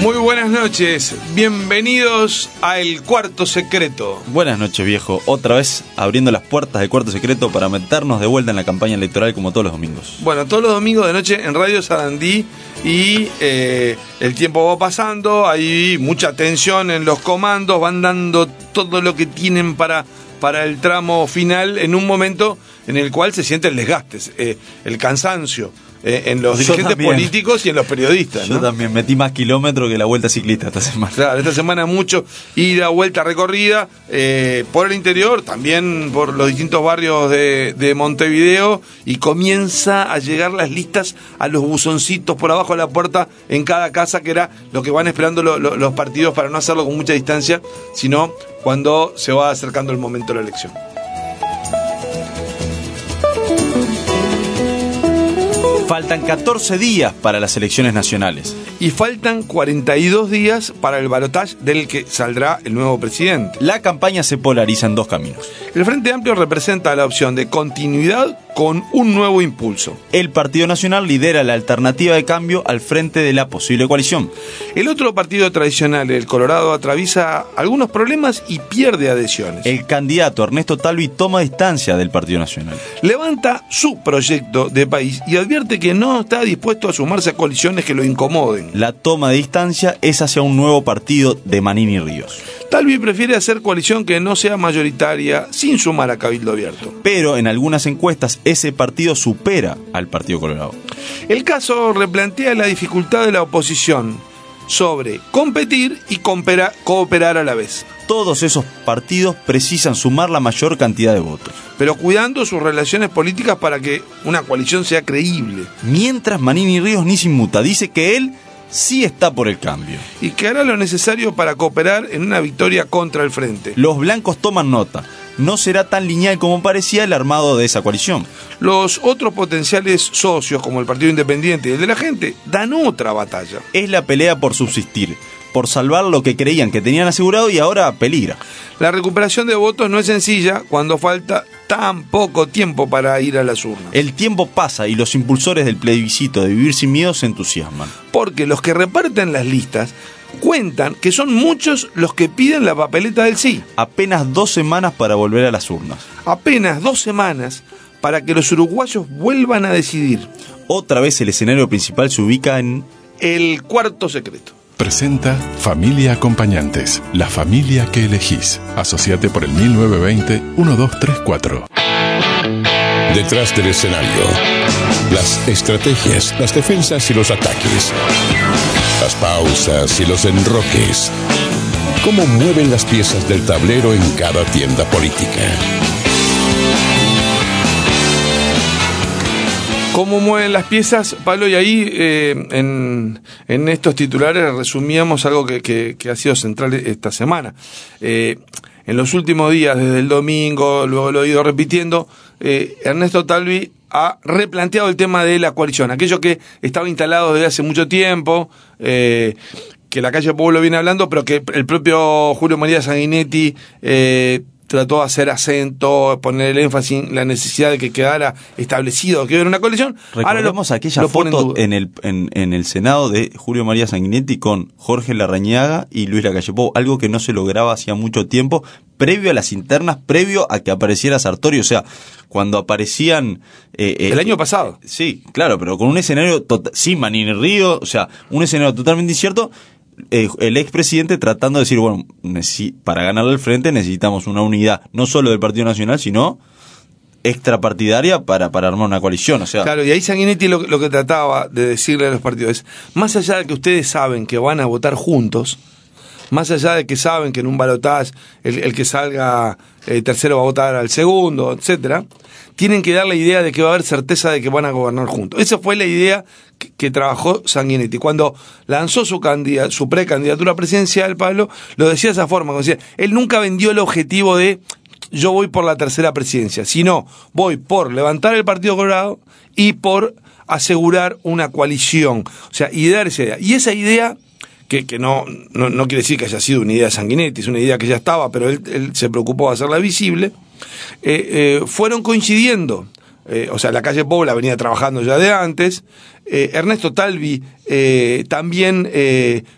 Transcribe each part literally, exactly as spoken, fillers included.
Muy buenas noches, bienvenidos a El Cuarto Secreto. Buenas noches, viejo. Otra vez abriendo las puertas del Cuarto Secreto para meternos de vuelta en la campaña electoral como todos los domingos. Bueno, todos los domingos de noche en Radio Sarandí y eh, el tiempo va pasando, hay mucha tensión en los comandos, van dando todo lo que tienen para, para el tramo final en un momento en el cual se siente el desgaste, eh, el cansancio. Eh, en los Yo dirigentes también. políticos y en los periodistas, Yo ¿no? también metí más kilómetros que la Vuelta Ciclista esta semana. Claro, esta semana mucho ida, vuelta, recorrida eh, por el interior, también por los distintos barrios de, de Montevideo, y comienza a llegar las listas a los buzoncitos por abajo de la puerta en cada casa, que era lo que van esperando lo, lo, los partidos para no hacerlo con mucha distancia, sino cuando se va acercando el momento de la elección. Faltan catorce días para las elecciones nacionales. Y faltan cuarenta y dos días para el balotaje del que saldrá el nuevo presidente. La campaña se polariza en dos caminos. El Frente Amplio representa la opción de continuidad con un nuevo impulso. El Partido Nacional lidera la alternativa de cambio al frente de la posible coalición. El otro partido tradicional, el Colorado, atraviesa algunos problemas y pierde adhesiones. El candidato Ernesto Talvi toma distancia del Partido Nacional. Levanta su proyecto de país y advierte que no está dispuesto a sumarse a coaliciones que lo incomoden. La toma de distancia es hacia un nuevo partido de Manini Ríos. Talvi prefiere hacer coalición que no sea mayoritaria sin sumar a Cabildo Abierto. Pero en algunas encuestas ese partido supera al Partido Colorado. El caso replantea la dificultad de la oposición sobre competir y cooperar, cooperar a la vez. Todos esos partidos precisan sumar la mayor cantidad de votos, pero cuidando sus relaciones políticas para que una coalición sea creíble. Mientras Manini Ríos ni se inmuta, dice que él sí está por el cambio. Y que hará lo necesario para cooperar en una victoria contra el Frente. Los blancos toman nota. No será tan lineal como parecía el armado de esa coalición. Los otros potenciales socios, como el Partido Independiente y el de la Gente, dan otra batalla. Es la pelea por subsistir, por salvar lo que creían que tenían asegurado y ahora peligra. La recuperación de votos no es sencilla cuando falta tan poco tiempo para ir a las urnas. El tiempo pasa y los impulsores del plebiscito de Vivir Sin Miedo se entusiasman. Porque los que reparten las listas cuentan que son muchos los que piden la papeleta del sí. Apenas dos semanas para volver a las urnas. Apenas dos semanas para que los uruguayos vuelvan a decidir. Otra vez el escenario principal se ubica en El Cuarto Secreto. Presenta Familia Acompañantes, la familia que elegís. Asociate por el mil novecientos veinte, doce treinta y cuatro. Detrás del escenario, las estrategias, las defensas y los ataques, las pausas y los enroques. Cómo mueven las piezas del tablero en cada tienda política. ¿Cómo mueven las piezas, Pablo? Y ahí eh, en, en estos titulares resumíamos algo que, que, que ha sido central esta semana. Eh, en los últimos días, desde el domingo, luego lo he ido repitiendo, eh, Ernesto Talvi ha replanteado el tema de la coalición, aquello que estaba instalado desde hace mucho tiempo, eh, que la calle Pueblo viene hablando, pero que el propio Julio María Sanguinetti eh, trató de hacer acento, poner el énfasis en la necesidad de que quedara establecido que hubiera una coalición. Recordemos lo, aquella lo foto en, en el en, en el Senado de Julio María Sanguinetti con Jorge Larrañaga y Luis Lacalle Pou, algo que no se lograba hacía mucho tiempo, previo a las internas, previo a que apareciera Sartori, o sea, cuando aparecían... Eh, eh, el año pasado. Sí, claro, pero con un escenario total, sin Manini Río, o sea, un escenario totalmente incierto. Eh, el expresidente tratando de decir, bueno, para ganarle al frente necesitamos una unidad, no solo del Partido Nacional, sino extrapartidaria para, para armar una coalición, o sea... Claro, y ahí Sanguinetti lo, lo que trataba de decirle a los partidos es, más allá de que ustedes saben que van a votar juntos, más allá de que saben que en un balotaje el, el que salga eh, tercero va a votar al segundo, etcétera, tienen que dar la idea de que va a haber certeza de que van a gobernar juntos. Esa fue la idea que, que trabajó Sanguinetti. Cuando lanzó su candidat, su precandidatura presidencial, Pablo, lo decía de esa forma, decía, él nunca vendió el objetivo de yo voy por la tercera presidencia, sino voy por levantar el Partido Colorado y por asegurar una coalición. O sea, y dar esa idea. Y esa idea, que, que no, no, no quiere decir que haya sido una idea de Sanguinetti, es una idea que ya estaba, pero él, él se preocupó de hacerla visible, eh, eh, fueron coincidiendo. Eh, o sea, la calle Pobla venía trabajando ya de antes. Eh, Ernesto Talvi eh, también eh,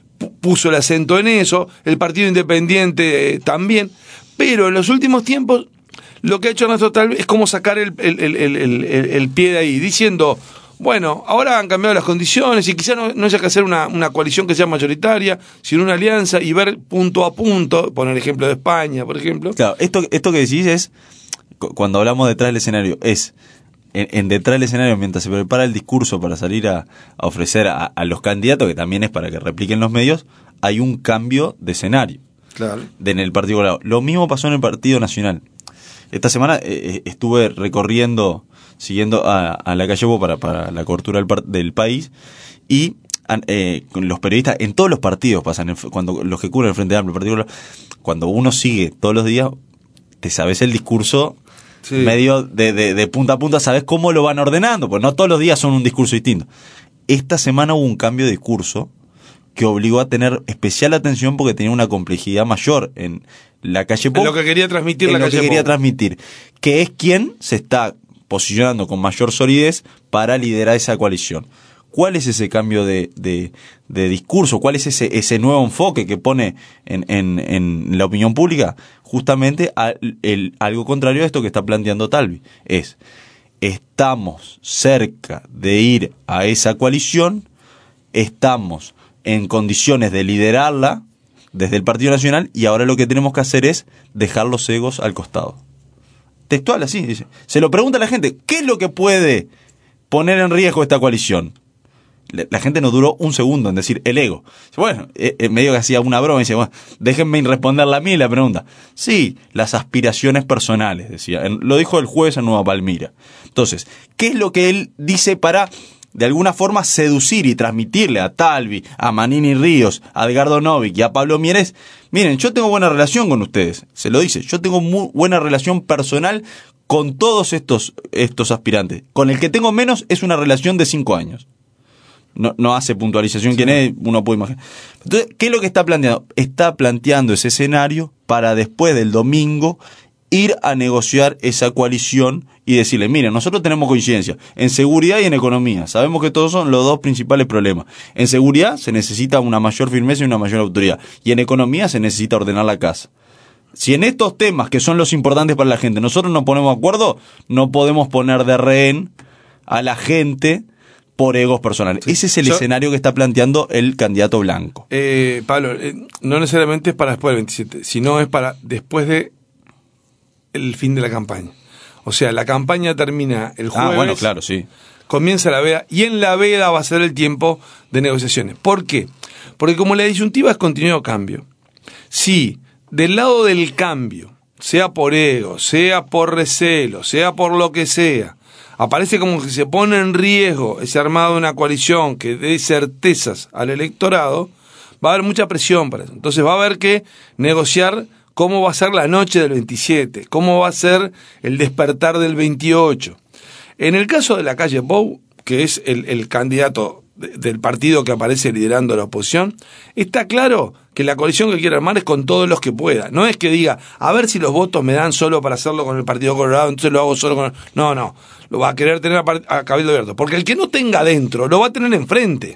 puso el acento en eso, el Partido Independiente eh, también, pero en los últimos tiempos lo que ha hecho Ernesto Talvi es como sacar el, el, el, el, el, el pie de ahí, diciendo, bueno, ahora han cambiado las condiciones y quizás no, no haya que hacer una, una coalición que sea mayoritaria, sino una alianza y ver punto a punto, poner el ejemplo de España, por ejemplo. Claro, esto, esto que decís es, cuando hablamos detrás del escenario, es en, en detrás del escenario, mientras se prepara el discurso para salir a, a ofrecer a, a los candidatos, que también es para que repliquen los medios, hay un cambio de escenario. Claro. De, en el Partido Colorado. Lo mismo pasó en el Partido Nacional. Esta semana eh, estuve recorriendo, siguiendo a, a la calle Bo para, para la cobertura del, del país, y eh, los periodistas en todos los partidos pasan, cuando los que cubren el Frente Amplio, el Partido Colorado, cuando uno sigue todos los días, te sabes el discurso sí. medio de, de, de punta a punta, sabes cómo lo van ordenando, pues no todos los días son un discurso distinto. Esta semana hubo un cambio de discurso que obligó a tener especial atención porque tenía una complejidad mayor en la calle Pou. En lo que quería transmitir en la lo calle que quería Pou. transmitir, que es quien se está posicionando con mayor solidez para liderar esa coalición. ¿Cuál es ese cambio de, de, de discurso? ¿Cuál es ese, ese nuevo enfoque que pone en, en, en la opinión pública? Justamente a, el, algo contrario a esto que está planteando Talvi. Es, estamos cerca de ir a esa coalición, estamos en condiciones de liderarla desde el Partido Nacional y ahora lo que tenemos que hacer es dejar los egos al costado. Textual, así dice. Se lo pregunta a la gente, ¿qué es lo que puede poner en riesgo esta coalición? La gente no duró un segundo en decir el ego. Bueno, eh, medio que hacía una broma y dice, bueno, déjenme responderla a mí la pregunta. Sí, las aspiraciones personales, decía. Lo dijo el jueves en Nueva Palmira. Entonces, ¿qué es lo que él dice para, de alguna forma, seducir y transmitirle a Talvi, a Manini Ríos, a Edgardo Novik y a Pablo Mieres? Miren, yo tengo buena relación con ustedes. Se lo dice, yo tengo muy buena relación personal con todos estos, estos aspirantes. Con el que tengo menos es una relación de cinco años. No, no hace puntualización sí. quién es, uno puede imaginar. Entonces, ¿qué es lo que está planteando? Está planteando ese escenario para después del domingo ir a negociar esa coalición y decirle, miren, nosotros tenemos coincidencia en seguridad y en economía. Sabemos que todos son los dos principales problemas. En seguridad se necesita una mayor firmeza y una mayor autoridad. Y en economía se necesita ordenar la casa. Si en estos temas, que son los importantes para la gente, nosotros nos ponemos de acuerdo, no podemos poner de rehén a la gente por egos personales. Sí. Ese es el Yo, escenario que está planteando el candidato blanco. Eh, Pablo, eh, no necesariamente es para después del veintisiete, sino es para después de el fin de la campaña. O sea, la campaña termina el jueves. Ah, bueno, claro, sí. Comienza la veda y en la veda va a ser el tiempo de negociaciones. ¿Por qué? Porque como la disyuntiva es continuo cambio, si del lado del cambio, sea por ego, sea por recelo, sea por lo que sea, aparece como que se pone en riesgo ese armado de una coalición que dé certezas al electorado, va a haber mucha presión para eso. Entonces va a haber que negociar cómo va a ser la noche del veintisiete, cómo va a ser el despertar del veintiocho. En el caso de la calle Pou, que es el, el candidato de, del partido que aparece liderando la oposición, está claro que la coalición que quiere armar es con todos los que pueda. No es que diga, a ver si los votos me dan solo para hacerlo con el Partido Colorado, entonces lo hago solo con... No, no, lo va a querer tener a, a cabildo abierto. Porque el que no tenga adentro, lo va a tener enfrente.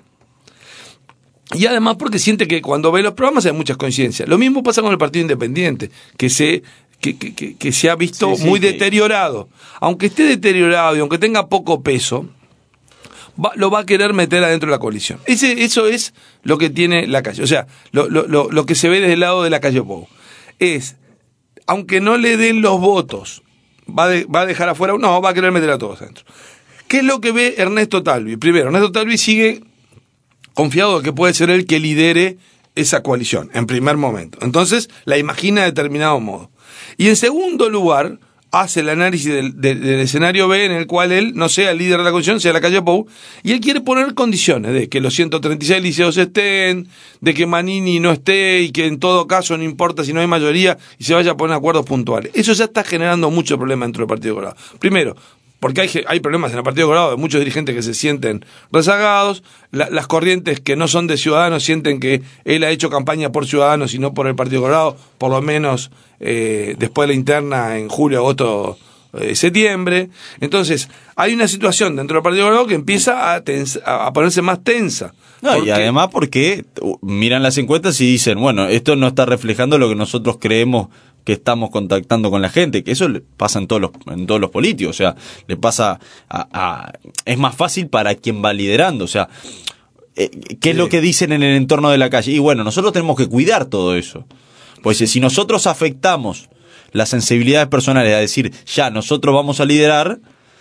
Y además porque siente que cuando ve los programas hay muchas coincidencias. Lo mismo pasa con el Partido Independiente, que se... Que, que, que, que se ha visto sí, sí, muy que... deteriorado. Aunque esté deteriorado y aunque tenga poco peso, va, lo va a querer meter adentro de la coalición. Ese, eso es lo que tiene la calle. O sea, lo, lo, lo, lo que se ve desde el lado de la calle Pou es, aunque no le den los votos, va, de, va a dejar afuera, no, va a querer meter a todos adentro. ¿Qué es lo que ve Ernesto Talvi? Primero, Ernesto Talvi sigue confiado de que puede ser él que lidere esa coalición, en primer momento. Entonces, la imagina de determinado modo. Y en segundo lugar, hace el análisis del, del, del escenario B en el cual él no sea el líder de la coalición, sea la calle Pou, y él quiere poner condiciones de que los ciento treinta y seis liceos estén, de que Manini no esté y que en todo caso no importa si no hay mayoría y se vaya a poner acuerdos puntuales. Eso ya está generando mucho problema dentro del Partido Colorado. Primero, porque hay, hay problemas en el Partido Colorado de muchos dirigentes que se sienten rezagados, la, las corrientes que no son de Ciudadanos sienten que él ha hecho campaña por Ciudadanos y no por el Partido Colorado, por lo menos eh, después de la interna en julio, agosto de septiembre. Entonces, hay una situación dentro del Partido Colorado que empieza a, tensa, a ponerse más tensa. No, porque... y además porque miran las encuestas y dicen, bueno, esto no está reflejando lo que nosotros creemos que estamos contactando con la gente, que eso le pasa en todos los, en todos los políticos, o sea, le pasa a, a es más fácil para quien va liderando, o sea, eh, ¿qué sí. es lo que dicen en el entorno de la calle? Y bueno, nosotros tenemos que cuidar todo eso, pues si nosotros afectamos las sensibilidades personales, a decir, ya, nosotros vamos a liderar,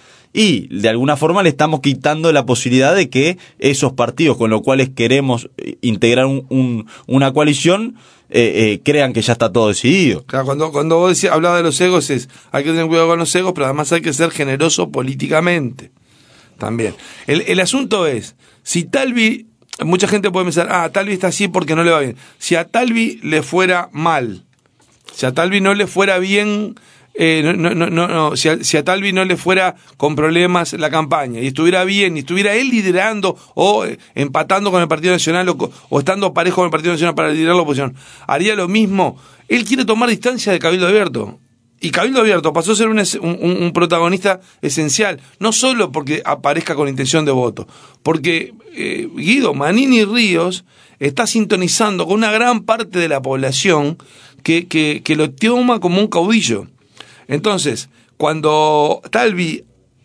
y de alguna forma le estamos quitando la posibilidad de que esos partidos con los cuales queremos integrar un, un, una coalición eh, eh, crean que ya está todo decidido. Claro, cuando, cuando vos decías, hablabas de los egos, es hay que tener cuidado con los egos, pero además hay que ser generoso políticamente también. El, el asunto es, si Talvi, mucha gente puede pensar, ah, Talvi está así porque no le va bien. Si a Talvi le fuera mal, si a Talvi no le fuera bien... Eh, no, no, no, no, no. Si, a, si a Talvi no le fuera con problemas la campaña y estuviera bien, y estuviera él liderando o eh, empatando con el Partido Nacional o, o estando parejo con el Partido Nacional para liderar la oposición, haría lo mismo. Él quiere tomar distancia de Cabildo Abierto. Y Cabildo Abierto pasó a ser un, un, un protagonista esencial, no solo porque aparezca con intención de voto, porque eh, Guido Manini Ríos está sintonizando con una gran parte de la población que, que, que lo toma como un caudillo. Entonces, cuando Talvi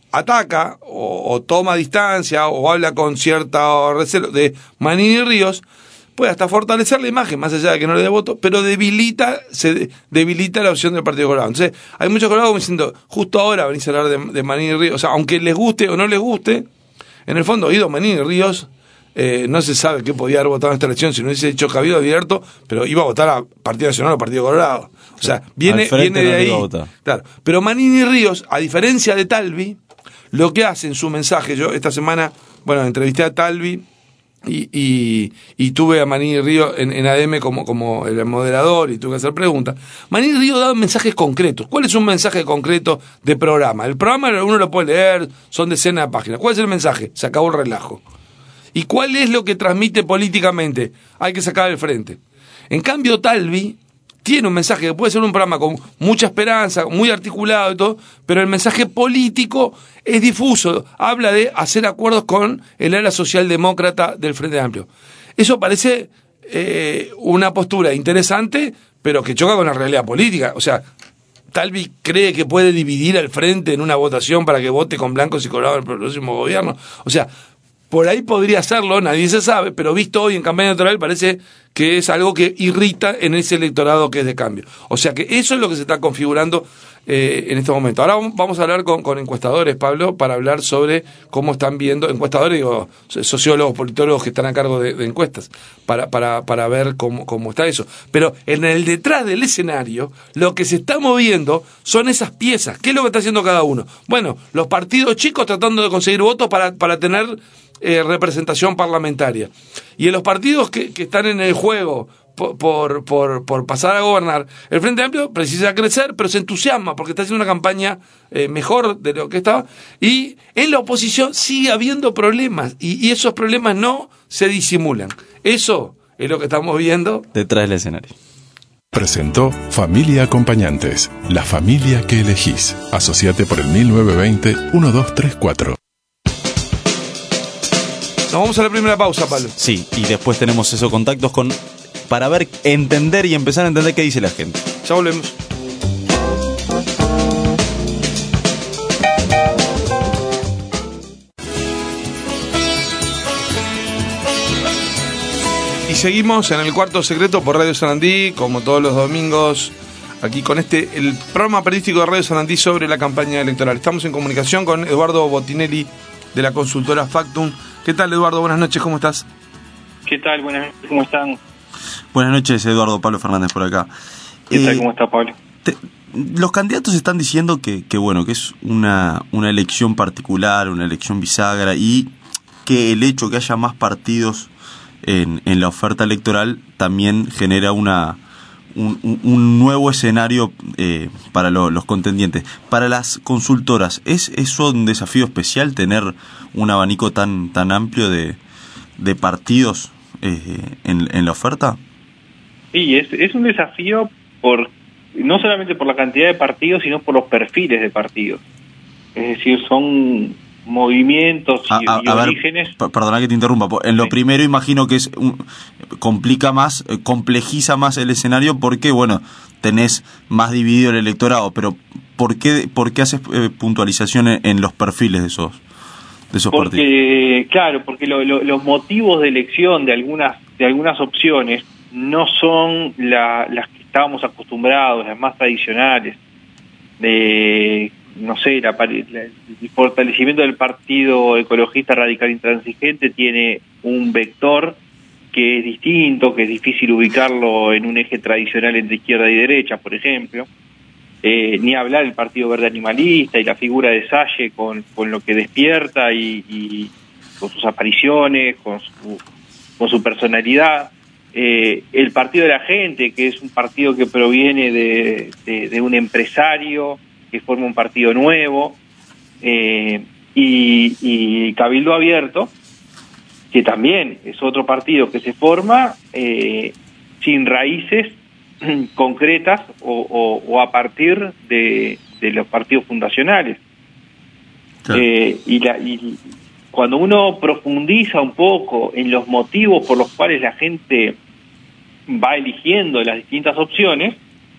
ataca o, o toma distancia o habla con cierta recelo de Manini Ríos, puede hasta fortalecer la imagen, más allá de que no le dé voto, pero debilita se debilita la opción del Partido Colorado. Entonces, hay muchos colorados diciendo, justo ahora venís a hablar de, de Manini Ríos, o sea, aunque les guste o no les guste, en el fondo, Guido Manini Ríos, eh, no se sabe qué podía haber votado en esta elección si no hubiese hecho Cabildo Abierto, pero iba a votar a Partido Nacional o Partido Colorado. O sea, viene, viene de ahí. Claro. Pero Manini Ríos, a diferencia de Talvi, lo que hace en su mensaje, yo esta semana, bueno, entrevisté a Talvi y, y, y tuve a Manini Ríos en, en A D M como, como el moderador y tuve que hacer preguntas. Manini Ríos da mensajes concretos. ¿Cuál es un mensaje concreto de programa? El programa uno lo puede leer, son decenas de páginas. ¿Cuál es el mensaje? Se acabó el relajo. ¿Y cuál es lo que transmite políticamente? Hay que sacar el frente. En cambio, Talvi tiene un mensaje que puede ser un programa con mucha esperanza, muy articulado y todo, pero el mensaje político es difuso. Habla de hacer acuerdos con el ala socialdemócrata del Frente Amplio. Eso parece eh, una postura interesante, pero que choca con la realidad política. O sea, Talvi cree que puede dividir al Frente en una votación para que vote con blancos y colorados en el próximo gobierno. O sea, por ahí podría hacerlo, nadie se sabe, pero visto hoy en campaña electoral parece que es algo que irrita en ese electorado que es de cambio. O sea que eso es lo que se está configurando eh, en este momento. Ahora vamos a hablar con, con encuestadores, Pablo, para hablar sobre cómo están viendo, encuestadores, digo, sociólogos, politólogos que están a cargo de, de encuestas, para, para, para ver cómo, cómo está eso. Pero en el detrás del escenario, lo que se está moviendo son esas piezas. ¿Qué es lo que está haciendo cada uno? Bueno, los partidos chicos tratando de conseguir votos para, para tener Eh, representación parlamentaria. Y en los partidos que, que están en el juego por, por, por, por pasar a gobernar, el Frente Amplio precisa crecer, pero se entusiasma porque está haciendo una campaña eh, mejor de lo que estaba. Y en la oposición sigue habiendo problemas y, y esos problemas no se disimulan. Eso es lo que estamos viendo detrás del escenario. Presentó Familia Acompañantes, la familia que elegís. Asociate por el mil novecientos veinte, doce treinta y cuatro. Nos vamos a la primera pausa, Pablo. Sí, y después tenemos esos contactos con para ver, entender y empezar a entender qué dice la gente. Ya volvemos. Y seguimos en el Cuarto Secreto por Radio Sarandí, como todos los domingos, aquí con este, el programa periodístico de Radio Sarandí sobre la campaña electoral. Estamos en comunicación con Eduardo Botinelli, de la consultora Factum. ¿Qué tal, Eduardo? Buenas noches, ¿cómo estás? ¿Qué tal? Buenas noches, ¿cómo están? Buenas noches, Eduardo. Pablo Fernández por acá. ¿Qué eh, tal? ¿Cómo está, Pablo? Te, los candidatos están diciendo que, que bueno, que es una, una elección particular, una elección bisagra, y que el hecho que haya más partidos en, en la oferta electoral también genera una un, un nuevo escenario eh, para lo, los contendientes. Para las consultoras, ¿es eso un desafío especial tener un abanico tan tan amplio de, de partidos eh, en, en la oferta? Sí, es, es un desafío por no solamente por la cantidad de partidos, sino por los perfiles de partidos. Es decir, son movimientos y, a, a, y a orígenes. Ver, perdona que te interrumpa. En lo sí. primero imagino que es un, complica más, complejiza más el escenario porque, bueno, tenés más dividido el electorado, pero ¿por qué, por qué haces eh, puntualización en, en los perfiles de esos, de esos porque, partidos? Claro, porque lo, lo, los motivos de elección de algunas, de algunas opciones no son la, las que estábamos acostumbrados, las más tradicionales, de, no sé, la, la, el fortalecimiento del Partido Ecologista Radical Intransigente tiene un vector que es distinto, que es difícil ubicarlo en un eje tradicional entre izquierda y derecha, por ejemplo. Eh, ni hablar del Partido Verde Animalista y la figura de Salle con, con lo que despierta y, y con sus apariciones, con su, con su personalidad. Eh, el Partido de la Gente, que es un partido que proviene de, de, de un empresario que forma un partido nuevo, eh, y, y Cabildo Abierto, que también es otro partido que se forma eh, sin raíces concretas o, o, o a partir de, de los partidos fundacionales. Claro. Eh, y, la, y cuando uno profundiza un poco en los motivos por los cuales la gente va eligiendo las distintas opciones,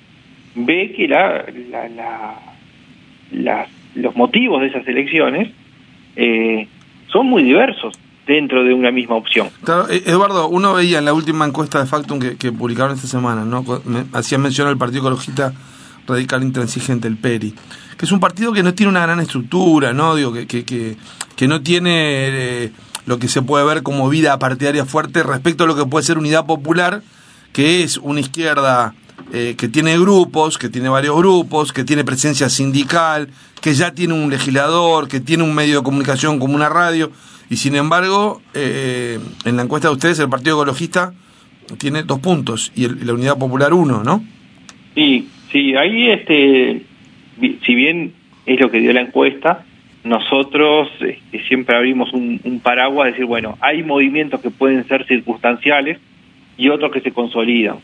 ve que la, la, la, las, los motivos de esas elecciones eh, son muy diversos dentro de una misma opción. Claro, Eduardo, uno veía en la última encuesta de Factum que, que publicaron esta semana, ¿no? Me, hacían mención al Partido Ecologista Radical Intransigente, el P E R I, que es un partido que no tiene una gran estructura, ¿no? Digo, que, que, que, que no tiene eh, lo que se puede ver como vida partidaria fuerte respecto a lo que puede ser Unidad Popular, que es una izquierda eh, que tiene grupos, que tiene varios grupos, que tiene presencia sindical, que ya tiene un legislador, que tiene un medio de comunicación como una radio. Y sin embargo, eh, en la encuesta de ustedes, el Partido Ecologista tiene dos puntos y, el, y la Unidad Popular uno, ¿no? Sí, sí, ahí este, si bien es lo que dio la encuesta, nosotros este, siempre abrimos un, un paraguas, decir, bueno, hay movimientos que pueden ser circunstanciales y otros que se consolidan.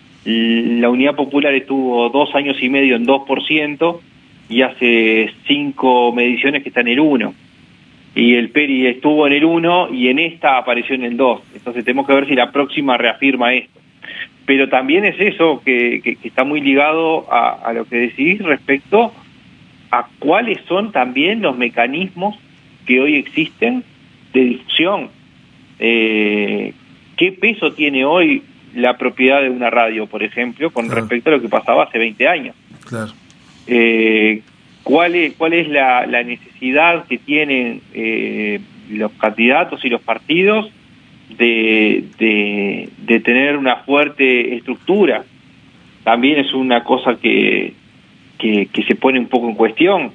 La Unidad Popular estuvo dos años y medio en dos por ciento y hace cinco mediciones que está en el uno. Y el P E R I estuvo en el uno y en esta apareció en el dos. Entonces tenemos que ver si la próxima reafirma esto. Pero también es eso que, que, que está muy ligado a, a lo que decís respecto a cuáles son también los mecanismos que hoy existen de difusión. Eh, ¿Qué peso tiene hoy la propiedad de una radio, por ejemplo, con claro. respecto a lo que pasaba hace veinte años? Claro. Eh, ¿Cuál es, cuál es la, la necesidad que tienen eh, los candidatos y los partidos de, de, de tener una fuerte estructura? También es una cosa que, que, que se pone un poco en cuestión,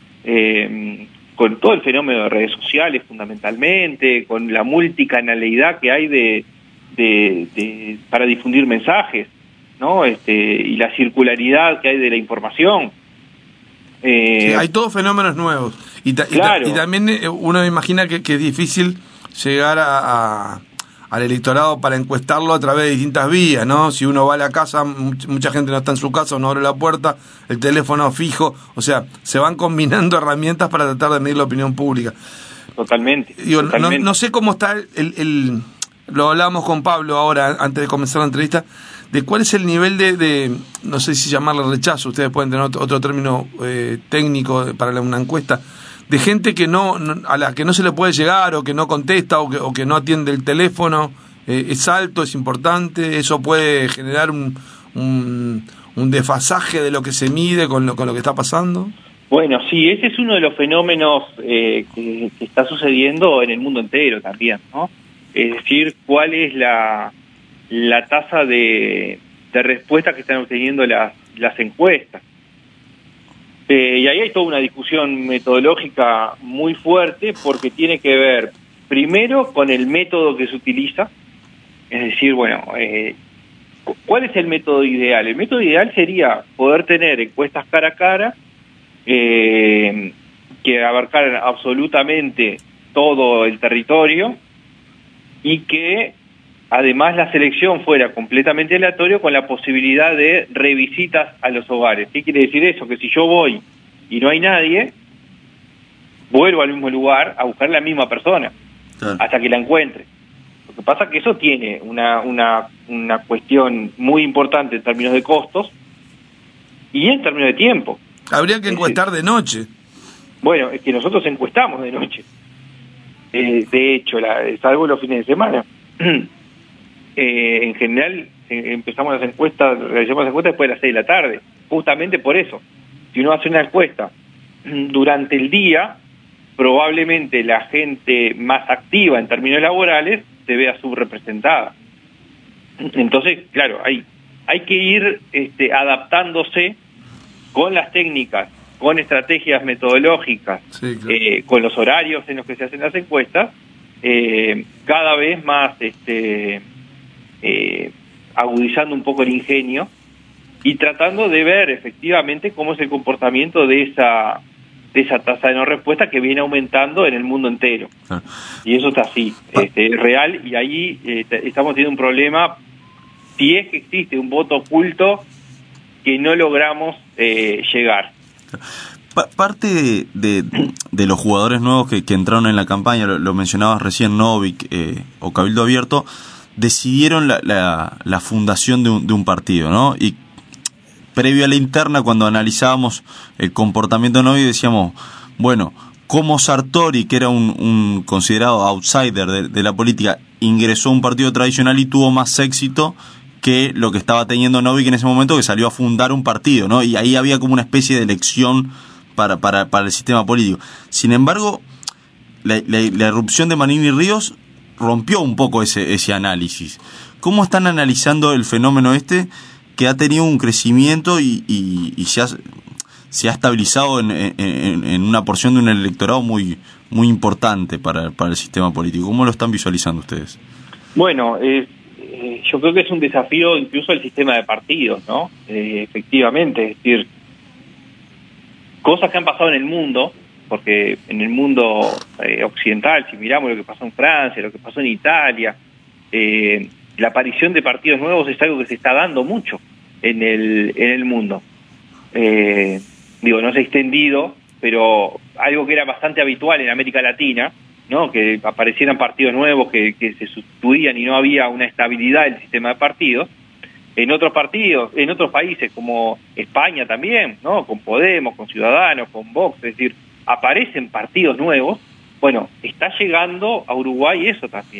eh, con todo el fenómeno de redes sociales fundamentalmente, con la multicanalidad que hay de, de, de para difundir mensajes, ¿no? Este, y la circularidad que hay de la información. Eh, sí, hay todos fenómenos nuevos y, ta, claro. y, ta, y también uno imagina que, que es difícil llegar a, a, al electorado para encuestarlo a través de distintas vías, ¿no? Si uno va a la casa, mucha, mucha gente no está en su casa, no abre la puerta, el teléfono fijo, o sea, se van combinando herramientas para tratar de medir la opinión pública. Totalmente. Digo, totalmente. No, no sé cómo está el, el, lo hablábamos con Pablo ahora, antes de comenzar la entrevista, de cuál es el nivel de, de no sé si llamarle rechazo, ustedes pueden tener otro, otro término eh, técnico para una encuesta, de gente que no, no a la que no se le puede llegar o que no contesta o que, o que no atiende el teléfono, eh, es alto, es importante, eso puede generar un, un, un desfasaje de lo que se mide con lo, con lo que está pasando. Bueno, sí, ese es uno de los fenómenos eh, que, que está sucediendo en el mundo entero también, ¿no? Es decir, cuál es la la tasa de, de respuesta que están obteniendo las, las encuestas. Eh, y ahí hay toda una discusión metodológica muy fuerte porque tiene que ver primero con el método que se utiliza, es decir, bueno, eh, ¿cuál es el método ideal? El método ideal sería poder tener encuestas cara a cara eh, que abarcaran absolutamente todo el territorio y que además la selección fuera completamente aleatorio con la posibilidad de revisitas a los hogares. ¿Qué quiere decir eso? Que si yo voy y no hay nadie, vuelvo al mismo lugar a buscar la misma persona, claro, hasta que la encuentre. Lo que pasa es que eso tiene una, una, una cuestión muy importante en términos de costos y en términos de tiempo. Habría que encuestar de noche. Bueno, es que nosotros encuestamos de noche. Eh, de hecho, la, salvo los fines de semana. Eh, en general eh, empezamos las encuestas, realizamos las encuestas después de las seis de la tarde, justamente por eso. Si uno hace una encuesta durante el día, probablemente la gente más activa en términos laborales se vea subrepresentada. Entonces, claro, hay, hay que ir este, adaptándose con las técnicas, con estrategias metodológicas, sí, claro, eh, con los horarios en los que se hacen las encuestas, eh, cada vez más este Eh, agudizando un poco el ingenio y tratando de ver efectivamente cómo es el comportamiento de esa de esa tasa de no respuesta que viene aumentando en el mundo entero. Ah. Y eso está así, este, real, y ahí eh, estamos teniendo un problema, si es que existe un voto oculto que no logramos eh, llegar. Pa- parte de, de, de los jugadores nuevos que, que entraron en la campaña, lo, lo mencionabas recién, Novik eh, o Cabildo Abierto, decidieron la, la, la fundación de un, de un partido, ¿no? Y previo a la interna, cuando analizábamos el comportamiento de Novik, decíamos, bueno, como Sartori, que era un, un considerado outsider de, de la política, ingresó a un partido tradicional y tuvo más éxito que lo que estaba teniendo Novik en ese momento, que salió a fundar un partido, ¿no? Y ahí había como una especie de elección para, para, para el sistema político. Sin embargo, la, la, la irrupción de Manini Ríos rompió un poco ese, ese análisis. ¿Cómo están analizando el fenómeno este que ha tenido un crecimiento y, y, y se, ha, se ha estabilizado en, en, en una porción de un electorado muy muy importante para, para el sistema político? ¿Cómo lo están visualizando ustedes? Bueno, eh, eh, yo creo que es un desafío incluso al sistema de partidos, ¿no? Eh, efectivamente, es decir, cosas que han pasado en el mundo, porque en el mundo eh, occidental, si miramos lo que pasó en Francia, lo que pasó en Italia, eh, la aparición de partidos nuevos es algo que se está dando mucho en el en el mundo. Eh, digo, no se ha extendido, pero algo que era bastante habitual en América Latina, ¿no? Que aparecieran partidos nuevos que, que se sustituían y no había una estabilidad del sistema de partidos. En otros partidos, en otros países como España también, ¿no? Con Podemos, con Ciudadanos, con Vox, es decir, aparecen partidos nuevos. Bueno, está llegando a Uruguay eso también.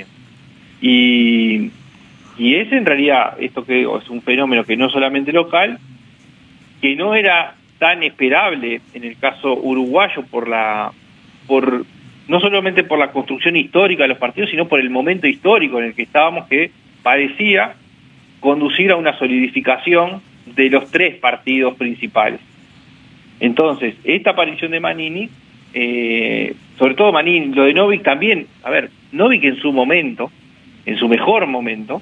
Y, y es en realidad, esto que digo, es un fenómeno que no solamente local, que no era tan esperable en el caso uruguayo por la, por no solamente por la construcción histórica de los partidos, sino por el momento histórico en el que estábamos, que parecía conducir a una solidificación de los tres partidos principales. Entonces, esta aparición de Manini, eh, sobre todo Manini, lo de Novik también, a ver, Novik en su momento, en su mejor momento,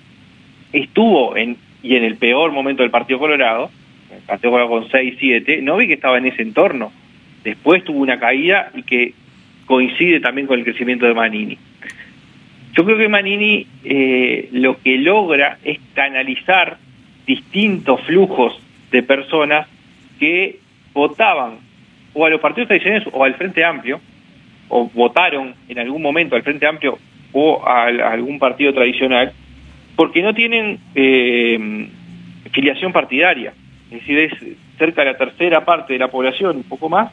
estuvo en, y en el peor momento del Partido Colorado, el Partido Colorado con seis, siete, Novik estaba en ese entorno. Después tuvo una caída y que coincide también con el crecimiento de Manini. Yo creo que Manini eh, lo que logra es canalizar distintos flujos de personas que votaban o a los partidos tradicionales o al Frente Amplio, o votaron en algún momento al Frente Amplio o a, a algún partido tradicional, porque no tienen eh, filiación partidaria. Es decir, es cerca de la tercera parte de la población, un poco más,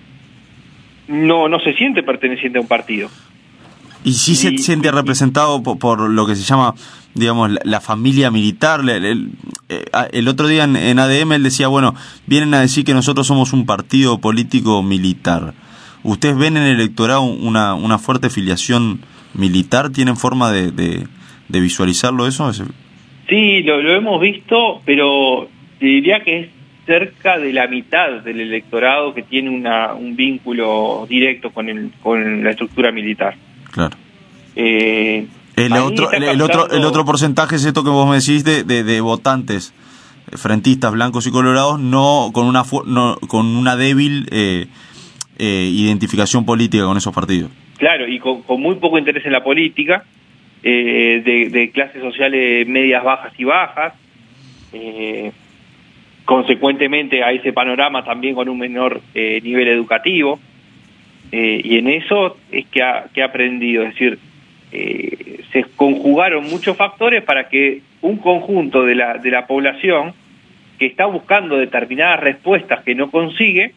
no no se siente perteneciente a un partido. Y sí se y, siente representado por, por lo que se llama, digamos, la, la familia militar. El, el, el otro día en, en A D M él decía, bueno, vienen a decir que nosotros somos un partido político militar. ¿Ustedes ven en el electorado una, una fuerte filiación militar? ¿Tienen forma de, de, de visualizarlo eso? Sí, lo, lo hemos visto, pero diría que es cerca de la mitad del electorado que tiene una, un vínculo directo con, el, con la estructura militar. Claro. Eh, el otro el, el otro el otro porcentaje es esto que vos me decís de, de, de votantes frentistas blancos y colorados no con una no, con una débil eh, eh, identificación política con esos partidos. Claro, y con, con muy poco interés en la política, eh, de, de clases sociales medias, bajas y bajas. Eh, consecuentemente a ese panorama también con un menor eh, nivel educativo. Eh, y en eso es que ha, que ha aprendido, es decir, eh, se conjugaron muchos factores para que un conjunto de la, de la población que está buscando determinadas respuestas que no consigue,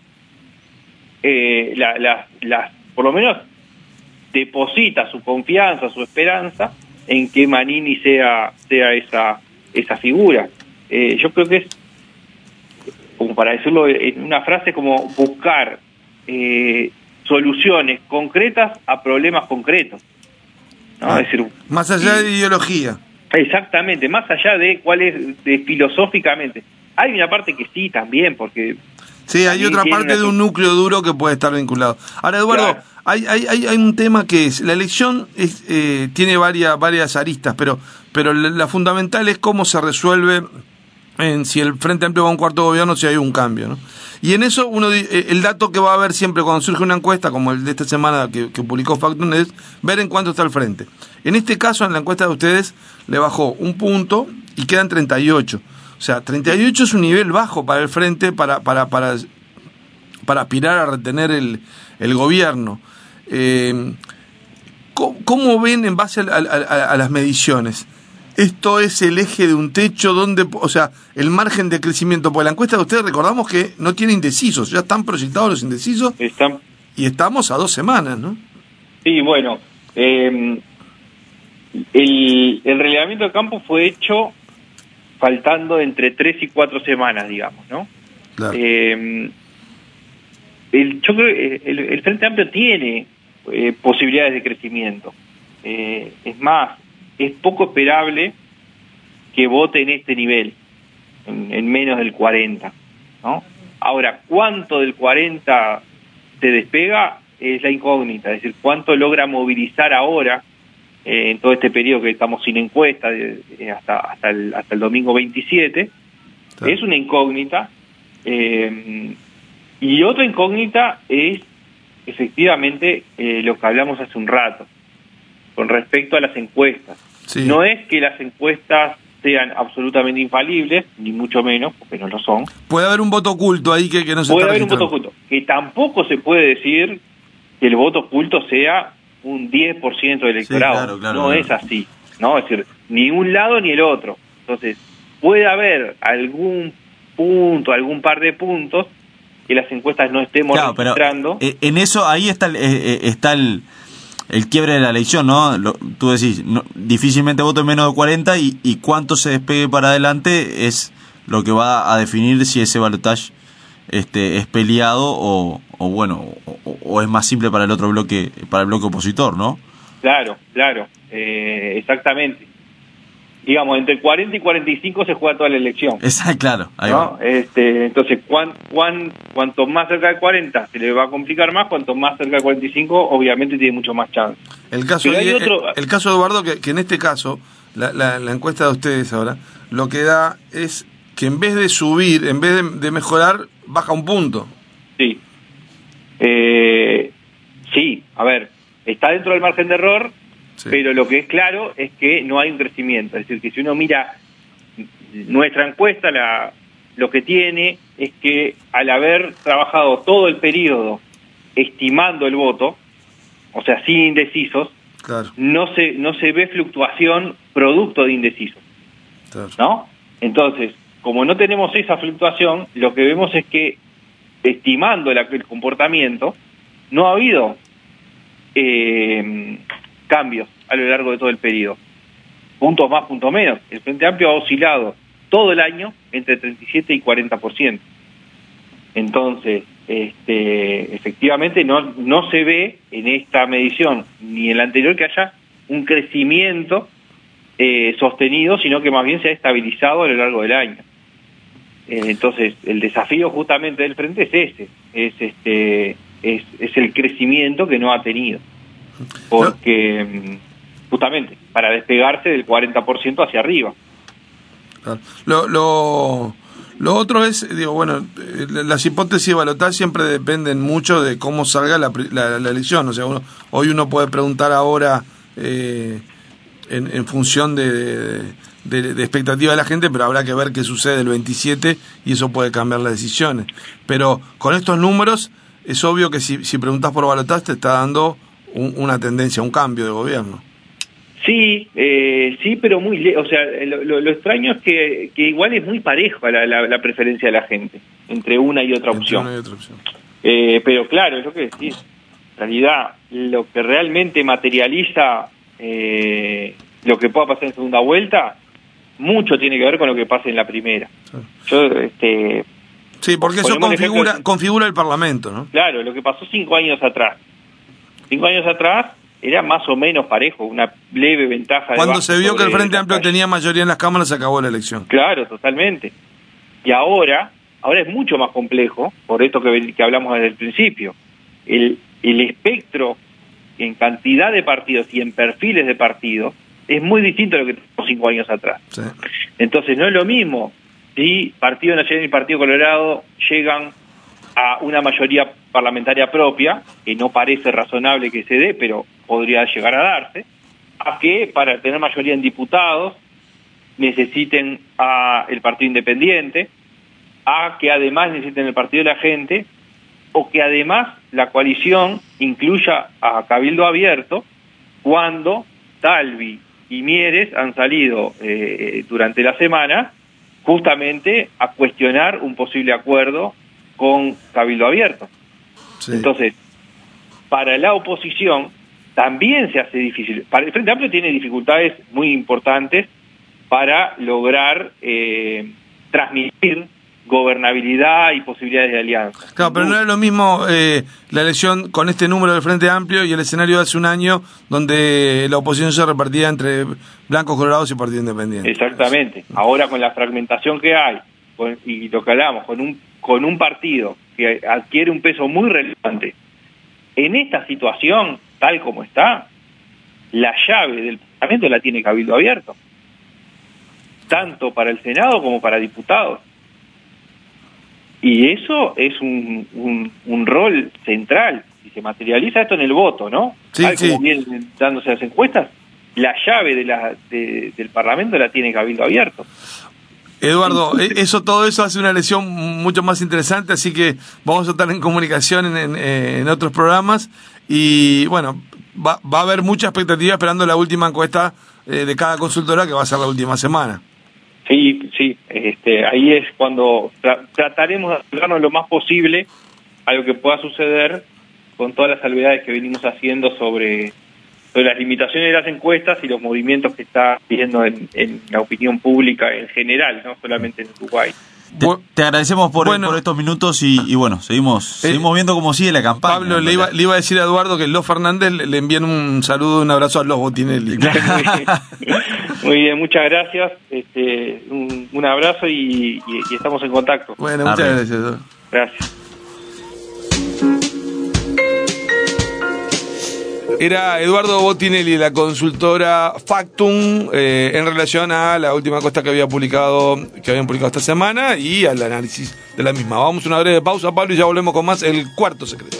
eh, la, la, la, por lo menos deposita su confianza, su esperanza en que Manini sea, sea esa, esa figura. Eh, yo creo que es, como para decirlo en una frase, como buscar eh, soluciones concretas a problemas concretos, ¿no? Ah, es decir, más allá y, de ideología. Exactamente, más allá de cuál es de filosóficamente. Hay una parte que sí también, porque sí, hay otra parte una... de un núcleo duro que puede estar vinculado. Ahora, Eduardo, claro. hay, hay, hay, hay un tema que es, la elección es, eh, tiene varias, varias aristas, pero, pero la, la fundamental es cómo se resuelve en si el Frente Amplio va a un cuarto gobierno, si hay un cambio, ¿no? Y en eso uno el dato que va a haber siempre cuando surge una encuesta, como el de esta semana que, que publicó Factum, es ver en cuánto está el Frente. En este caso, en la encuesta de ustedes, le bajó un punto y quedan treinta y ocho. O sea, treinta y ocho es un nivel bajo para el Frente para para para, para aspirar a retener el, el gobierno. Eh, ¿cómo, ¿Cómo ven en base a, a, a, a las mediciones? Esto es el eje de un techo donde, o sea, el margen de crecimiento, porque la encuesta de ustedes, recordamos que no tiene indecisos, ya están proyectados los indecisos. Están... Y estamos a dos semanas, ¿no? Sí, bueno, eh, el, el relevamiento de campo fue hecho faltando entre tres y cuatro semanas, digamos, ¿no? Claro. Eh, el, yo creo que el, el Frente Amplio tiene eh, posibilidades de crecimiento. Eh, es más, es poco esperable que vote en este nivel, en, en menos del cuarenta, ¿no? Ahora, ¿cuánto del cuarenta se despega? Es la incógnita, es decir, ¿cuánto logra movilizar ahora, eh, en todo este periodo que estamos sin encuesta, de, de hasta hasta el, hasta el domingo veintisiete? Sí. Es una incógnita. Eh, y otra incógnita es, efectivamente, eh, lo que hablamos hace un rato, con respecto a las encuestas. Sí. No es que las encuestas sean absolutamente infalibles, ni mucho menos, porque no lo son. Puede haber un voto oculto ahí que, que no se Puede está haber un voto oculto, que tampoco se puede decir que el voto oculto sea un diez por ciento del electorado. Sí, claro, claro, no claro. Es así, ¿no? Es decir, ni un lado ni el otro. Entonces, puede haber algún punto, algún par de puntos que las encuestas no estemos claro, registrando. Pero, eh, en eso, ahí está el... Eh, está el... el quiebre de la elección, ¿no? Lo, tú decís, no, difícilmente voto en menos de cuarenta y, y cuánto se despegue para adelante es lo que va a definir si ese balotaje este, es peleado o, o bueno, o, o es más simple para el otro bloque, para el bloque opositor, ¿no? Claro, claro, eh, exactamente. Digamos, entre cuarenta y cuarenta y cinco se juega toda la elección. Exacto, claro. Ahí ¿no? va. Este, entonces, cuán, cuán, cuanto más cerca de cuarenta se le va a complicar más, cuanto más cerca de cuarenta y cinco, obviamente tiene mucho más chance. El caso, hay el, otro... el caso de Eduardo, que, que en este caso, la, la, la encuesta de ustedes ahora, lo que da es que en vez de subir, en vez de, de mejorar, baja un punto. Sí. Eh, sí, a ver, está dentro del margen de error. Sí. Pero lo que es claro es que no hay un crecimiento. Es decir, que si uno mira nuestra encuesta, la, lo que tiene es que al haber trabajado todo el periodo estimando el voto, o sea, sin indecisos, claro. no se no se ve fluctuación producto de indecisos. Claro. ¿No? Entonces, como no tenemos esa fluctuación, lo que vemos es que, estimando el, el comportamiento, no ha habido... Eh, cambios a lo largo de todo el periodo. Puntos más, puntos menos. El Frente Amplio ha oscilado todo el año entre treinta y siete y cuarenta por ciento. Entonces, este, efectivamente no, no se ve en esta medición ni en la anterior que haya un crecimiento eh, sostenido, sino que más bien se ha estabilizado a lo largo del año. Eh, entonces, el desafío justamente del Frente es ese, es este, es, es el crecimiento que no ha tenido. Porque justamente para despegarse del cuarenta por ciento hacia arriba. Lo, lo, lo otro es, digo, bueno, las hipótesis de balotaje siempre dependen mucho de cómo salga la, la, la elección. O sea, uno, hoy uno puede preguntar ahora eh, en, en función de, de, de expectativa de la gente, pero habrá que ver qué sucede el veintisiete y eso puede cambiar las decisiones. Pero con estos números es obvio que si, si preguntás por balotaje te está dando un, una tendencia, un cambio de gobierno. Sí, eh, sí, pero muy lejos. O sea, lo, lo, lo extraño es que, que igual es muy parejo la, la, la preferencia de la gente entre una y otra Entre opción. una y otra opción. Eh, pero claro, es lo que decís. En realidad, lo que realmente materializa eh, lo que pueda pasar en segunda vuelta, mucho tiene que ver con lo que pase en la primera. Sí. Yo, este, Sí, porque eso ponemos un configura, ejemplo- configura el Parlamento, ¿no? Claro, lo que pasó cinco años atrás. Cinco años atrás era más o menos parejo, una leve ventaja. de Cuando Vázquez se vio que el sobre Frente Amplio Lacalle. tenía mayoría en las cámaras, se acabó la elección. Claro, totalmente. Y ahora, ahora es mucho más complejo, por esto que, que hablamos desde el principio. El, el espectro en cantidad de partidos y en perfiles de partidos es muy distinto a lo que teníamos cinco años atrás. Sí. Entonces no es lo mismo si Partido Nacional y Partido Colorado llegan a una mayoría parlamentaria propia, que no parece razonable que se dé, pero podría llegar a darse, a que para tener mayoría en diputados necesiten a el Partido Independiente, a que además necesiten el Partido de la Gente, o que además la coalición incluya a Cabildo Abierto, cuando Talvi y Mieres han salido eh, durante la semana justamente a cuestionar un posible acuerdo con Cabildo Abierto. Sí. Entonces, para la oposición también se hace difícil. Para el Frente Amplio tiene dificultades muy importantes para lograr eh, transmitir gobernabilidad y posibilidades de alianza. Claro, pero no era lo mismo eh, la elección con este número del Frente Amplio y el escenario de hace un año donde la oposición se repartía entre blancos, colorados y Partido Independiente. Exactamente. Ahora con la fragmentación que hay con, y lo que hablamos, con un, con un partido que adquiere un peso muy relevante, en esta situación, tal como está, la llave del Parlamento la tiene Cabildo Abierto, tanto para el Senado como para diputados. Y eso es un, un, un rol central. Si se materializa esto en el voto, ¿no? Sí, Tal como sí. vienen dándose las encuestas, la llave de la, de, del Parlamento la tiene Cabildo Abierto. Eduardo, eh, eso todo eso hace una elección mucho más interesante, así que vamos a estar en comunicación en, en, en otros programas y bueno, va, va a haber mucha expectativa esperando la última encuesta eh, de cada consultora que va a ser la última semana. Sí, sí, este, ahí es cuando tra trataremos de acercarnos lo más posible a lo que pueda suceder con todas las salvedades que venimos haciendo sobre, sobre las limitaciones de las encuestas y los movimientos que está viendo en, en la opinión pública en general, no solamente en Uruguay. Te, te agradecemos por, Bueno. por estos minutos y, y bueno, seguimos Eh, seguimos viendo cómo sigue la campaña. Pablo, le iba, le iba a decir a Eduardo que Los Fernández le, le envían un saludo, un abrazo a Los Botinelli. Muy bien, muchas gracias, este, un, un abrazo y, y, y estamos en contacto. Bueno, muchas Arre. gracias, Eduardo. Gracias. Era Eduardo Botinelli, la consultora Factum, eh, en relación a la última encuesta que había publicado, que habían publicado esta semana y al análisis de la misma. Vamos a una breve pausa, Pablo, y ya volvemos con más El Cuarto Secreto.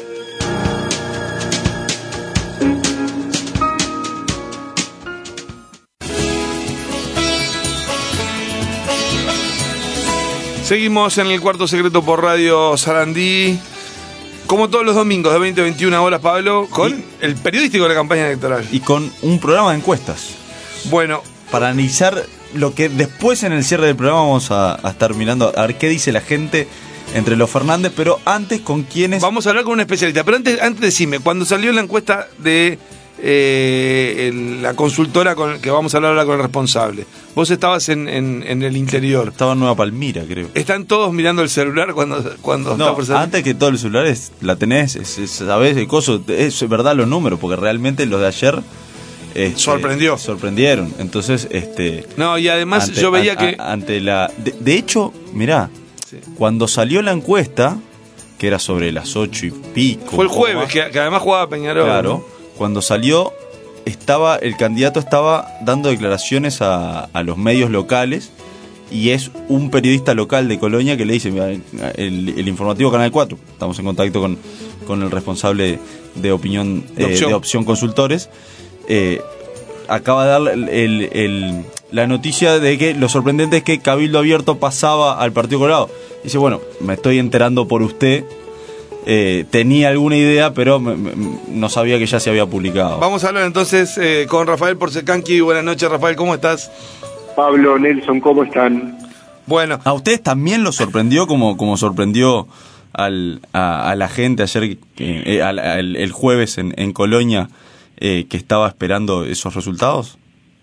Seguimos en El Cuarto Secreto por Radio Sarandí. Como todos los domingos de veinte a veintiuna horas, Pablo, con Y- el periodístico de la campaña electoral. Y con un programa de encuestas Bueno, para analizar lo que después en el cierre del programa vamos a, a estar mirando a ver qué dice la gente entre los Fernández, pero antes con quiénes. vamos a hablar con un especialista. Pero antes, antes decime, cuando salió la encuesta de eh, el- la consultora con que vamos a hablar ahora con el responsable, vos estabas en, en, en el interior. Estaba en Nueva Palmira, creo. ¿Están todos mirando el celular cuando, cuando No, está por salir? antes que todos los celulares la tenés, es, es- sabés el coso, es verdad los números, porque realmente los de ayer este, Sorprendió. sorprendieron. Entonces, este No, y además ante- yo veía a- que... a- ante la de, de hecho, mirá, Sí. cuando salió la encuesta, que era sobre las ocho y pico. Fue el un poco jueves, más, que, que además jugaba Peñarol. claro, cuando salió estaba el candidato estaba dando declaraciones a, a los medios locales y es un periodista local de Colonia que le dice, mira, el, el informativo Canal cuatro, estamos en contacto con, con el responsable de opinión De eh, Opción. de Opción Consultores, eh, acaba de dar el, el, el, la noticia de que lo sorprendente es que Cabildo Abierto pasaba al Partido Colorado. Dice, bueno, me estoy enterando por usted. Eh, tenía alguna idea, pero me, me, no sabía que ya se había publicado. Vamos a hablar entonces eh, con Rafael Porcecanqui. Buenas noches, Rafael, ¿cómo estás? Pablo, Nelson, ¿cómo están? Bueno. ¿A ustedes también lo sorprendió como, como sorprendió al, a, a la gente ayer, eh, al, al, el jueves en, en Colonia, eh, que estaba esperando esos resultados?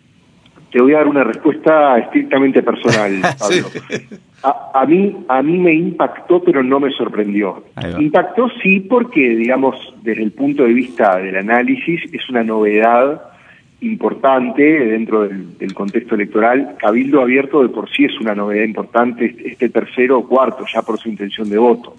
Te voy a dar una respuesta estrictamente personal, Pablo. Sí. A, a mí a mí me impactó, pero no me sorprendió. Impactó sí porque, digamos, desde el punto de vista del análisis, es una novedad importante dentro del, del contexto electoral. Cabildo Abierto de por sí es una novedad importante, este tercero o cuarto, ya por su intención de voto.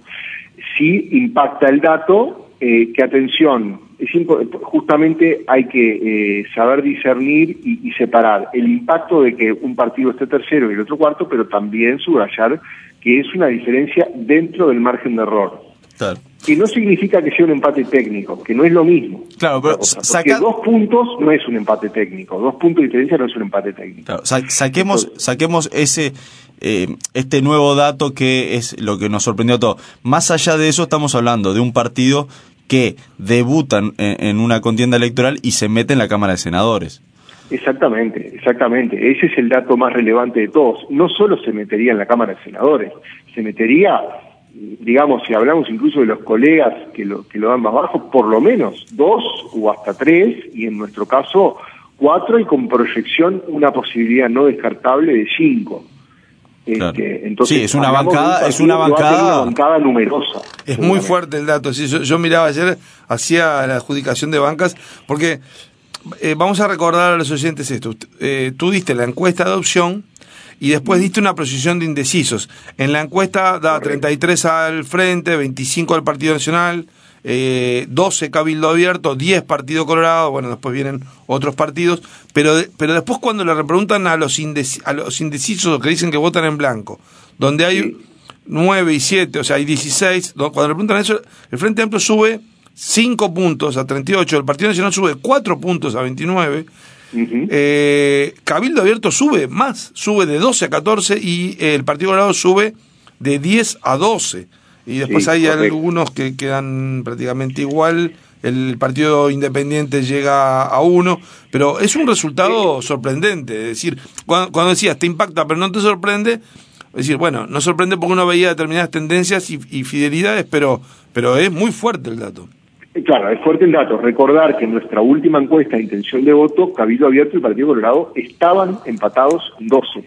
Sí impacta el dato, eh, que atención, es justamente hay que eh, saber discernir y, y separar el impacto de que un partido esté tercero y el otro cuarto, pero también subrayar que es una diferencia dentro del margen de error. Claro. Que no significa que sea un empate técnico, que no es lo mismo. Claro, pero cosa, saca... dos puntos no es un empate técnico, dos puntos de diferencia no es un empate técnico. Claro, sa saquemos, Entonces, saquemos ese eh, este nuevo dato que es lo que nos sorprendió a todos. Más allá de eso, estamos hablando de un partido que debuta en, en una contienda electoral y se mete en la Cámara de Senadores. Exactamente, exactamente. Ese es el dato más relevante de todos. No solo se metería en la Cámara de Senadores, se metería, digamos, si hablamos incluso de los colegas que lo, que lo dan más bajo, por lo menos dos o hasta tres, y en nuestro caso cuatro, y con proyección una posibilidad no descartable de cinco. Claro. Este, entonces, sí, es una bancada, es una bancada, una bancada numerosa. Es muy fuerte el dato. Sí, yo, yo miraba ayer, hacía la adjudicación de bancas, porque eh, vamos a recordar a los oyentes esto. Eh, tú diste la encuesta de adopción y después diste una proyección de indecisos. En la encuesta da treinta y tres al Frente, veinticinco al Partido Nacional, eh, doce Cabildo Abierto, diez Partido Colorado, bueno, después vienen otros partidos, pero de, pero después cuando le repreguntan a los, indeci, a los indecisos que dicen que votan en blanco, donde hay sí. nueve y siete, o sea, hay dieciséis, cuando le preguntan eso, el Frente Amplio sube cinco puntos a treinta y ocho, el Partido Nacional sube cuatro puntos a veintinueve, uh-huh. eh, Cabildo Abierto sube más, sube de doce a catorce y eh, el Partido Colorado sube de diez a doce. Y después sí, hay correcto. Algunos que quedan prácticamente igual, el Partido Independiente llega a uno, pero es un resultado sí. sorprendente. Es decir, cuando, cuando decías te impacta pero no te sorprende, es decir, bueno, no sorprende porque uno veía determinadas tendencias y, y fidelidades, pero, pero es muy fuerte el dato. Claro, es fuerte el dato. Recordar que en nuestra última encuesta de intención de voto, Cabildo Abierto y Partido Colorado estaban empatados doce.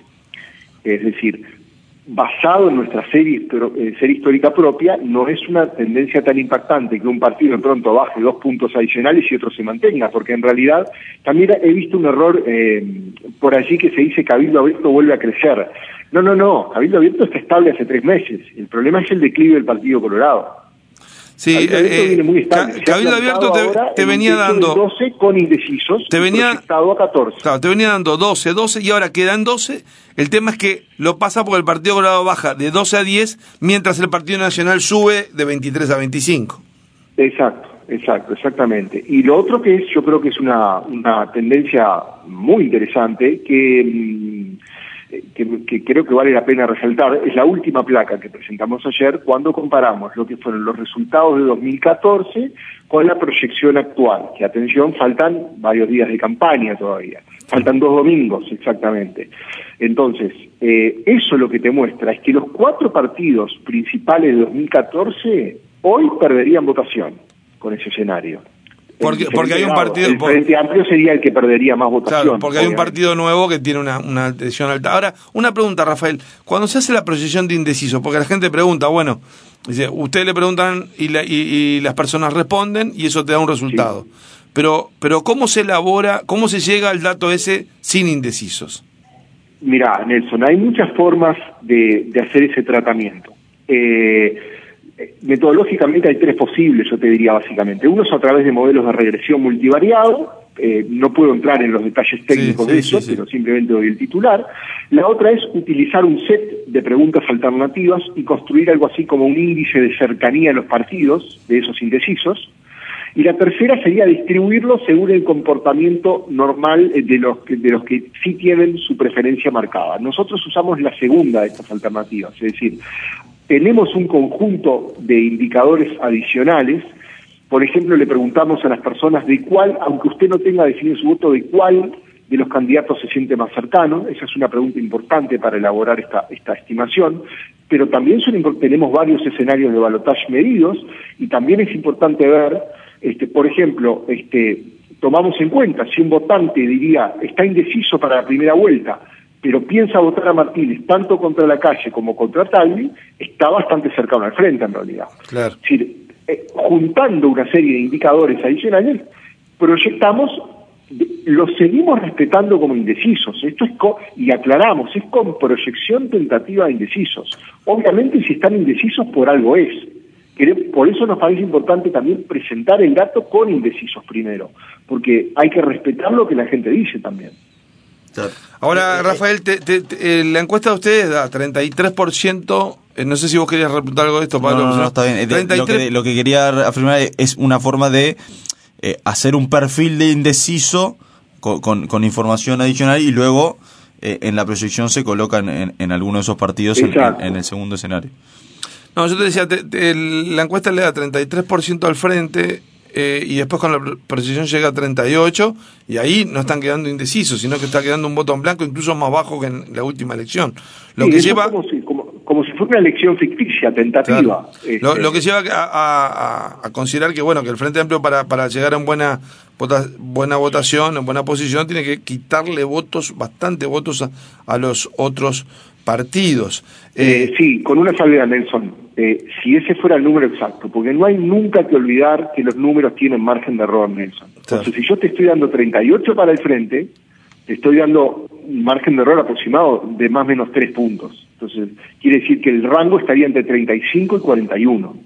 Es decir, basado en nuestra serie, serie histórica propia, no es una tendencia tan impactante que un partido de pronto baje dos puntos adicionales y otro se mantenga, porque en realidad también he visto un error eh, por allí que se dice Cabildo Abierto vuelve a crecer. No, no, no, Cabildo Abierto está estable hace tres meses. El problema es el declive del Partido Colorado. Sí, Cabildo Abierto eh, viene muy estable. Cabildo Abierto te, te venía dando doce con indecisos, te venía proyectado a catorce. Claro, te venía dando doce, doce y ahora quedan doce. El tema es que lo pasa porque el Partido Colorado baja de doce a diez, mientras el Partido Nacional sube de veintitrés a veinticinco. Exacto, exacto, exactamente. Y lo otro que es, yo creo que es una una tendencia muy interesante que Que, que creo que vale la pena resaltar, es la última placa que presentamos ayer cuando comparamos lo que fueron los resultados de dos mil catorce con la proyección actual, que atención, faltan varios días de campaña todavía, faltan dos domingos exactamente. Entonces, eh, eso lo que te muestra es que los cuatro partidos principales de dos mil catorce hoy perderían votación con ese escenario. Porque, porque hay un partido... El Frente Amplio sería el que perdería más votación. Claro, porque obviamente. Hay un partido nuevo que tiene una, una adhesión alta. Ahora, una pregunta, Rafael. Cuando se hace la proyección de indecisos, porque la gente pregunta, bueno, dice, ustedes le preguntan y, la, y, y las personas responden y eso te da un resultado. Sí. Pero, pero ¿cómo se elabora, cómo se llega al dato ese sin indecisos? Mirá, Nelson, hay muchas formas de, de hacer ese tratamiento. Eh... Metodológicamente hay tres posibles, yo te diría básicamente. Uno es a través de modelos de regresión multivariado, eh, no puedo entrar en los detalles técnicos sí, sí, de eso, sí, sí. pero simplemente doy el titular. La otra es utilizar un set de preguntas alternativas y construir algo así como un índice de cercanía a los partidos de esos indecisos. Y la tercera sería distribuirlo según el comportamiento normal de los que, de los que sí tienen su preferencia marcada. Nosotros usamos la segunda de estas alternativas, es decir, tenemos un conjunto de indicadores adicionales. Por ejemplo, le preguntamos a las personas de cuál, aunque usted no tenga definido su voto, de cuál de los candidatos se siente más cercano. Esa es una pregunta importante para elaborar esta, esta estimación, pero también son, tenemos varios escenarios de balotaje medidos, y también es importante ver, este, por ejemplo, este, tomamos en cuenta si un votante diría está indeciso para la primera vuelta, pero piensa votar a Martínez tanto contra Lacalle como contra Tagle, está bastante cercano al frente en realidad. Claro. Es decir, eh, juntando una serie de indicadores adicionales, proyectamos, los seguimos respetando como indecisos. Esto es co y aclaramos, es con proyección tentativa de indecisos. Obviamente, si están indecisos, por algo es. Por eso nos parece importante también presentar el dato con indecisos primero, porque hay que respetar lo que la gente dice también. Ahora, Rafael, te, te, te, la encuesta de ustedes da treinta y tres por ciento, eh, no sé si vos querías repuntar algo de esto, Pablo. No, no, no, está bien. treinta y tres... Lo, que, lo que quería afirmar es una forma de eh, hacer un perfil de indeciso con, con, con información adicional, y luego eh, en la proyección se colocan en, en alguno de esos partidos en, en, en el segundo escenario. No, yo te decía, te, te, la encuesta le da treinta y tres por ciento al frente, eh, y después con la precisión llega a treinta y ocho por ciento, y ahí no están quedando indecisos, sino que está quedando un voto en blanco, incluso más bajo que en la última elección. Lo sí, que eso lleva... como, si, como, como si fuera una elección ficticia, tentativa. Claro. Este... Lo, lo que lleva a, a, a considerar que, bueno, que el Frente Amplio para, para llegar a una buena, vota, buena votación, en buena posición, tiene que quitarle votos, bastante votos a, a los otros partidos. Eh, eh, sí, con una salvedad, Nelson, eh, si ese fuera el número exacto, porque no hay nunca que olvidar que los números tienen margen de error, Nelson. Entonces, claro, si yo te estoy dando treinta y ocho para el frente, te estoy dando un margen de error aproximado de más o menos tres puntos. Entonces, quiere decir que el rango estaría entre treinta y cinco y cuarenta y uno.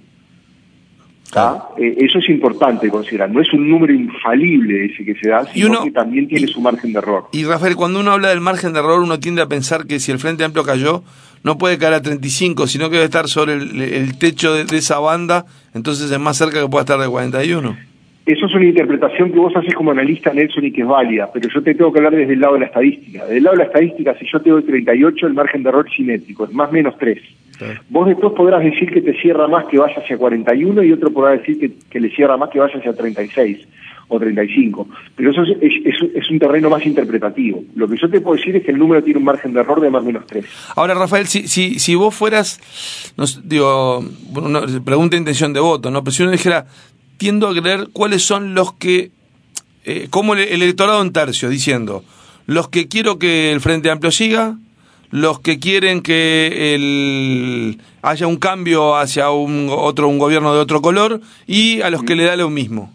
Claro. Eh, eso es importante considerar, no es un número infalible ese que se da, sino uno, que también tiene y, su margen de error. Y Rafael, cuando uno habla del margen de error, uno tiende a pensar que si el Frente Amplio cayó, no puede caer a treinta y cinco, sino que debe estar sobre el, el techo de, de esa banda, entonces es más cerca que pueda estar de cuarenta y uno. Eso es una interpretación que vos haces como analista, Nelson, y que es válida, pero yo te tengo que hablar desde el lado de la estadística. Desde el lado de la estadística, si yo te doy treinta y ocho, el margen de error es simétrico, es más o menos tres. Claro. Vos después podrás decir que te cierra más que vaya hacia cuarenta y uno, y otro podrá decir que, que le cierra más que vaya hacia treinta y seis o treinta y cinco. Pero eso es, es, es, es un terreno más interpretativo. Lo que yo te puedo decir es que el número tiene un margen de error de más o menos tres. Ahora, Rafael, si si, si vos fueras, no, digo, una pregunta de intención de voto, ¿no? Pero si uno dijera, tiendo a creer cuáles son los que, eh, como el electorado en tercio, diciendo, los que quiero que el Frente Amplio siga, los que quieren que el, haya un cambio hacia un otro un gobierno de otro color, y a los que le da lo mismo.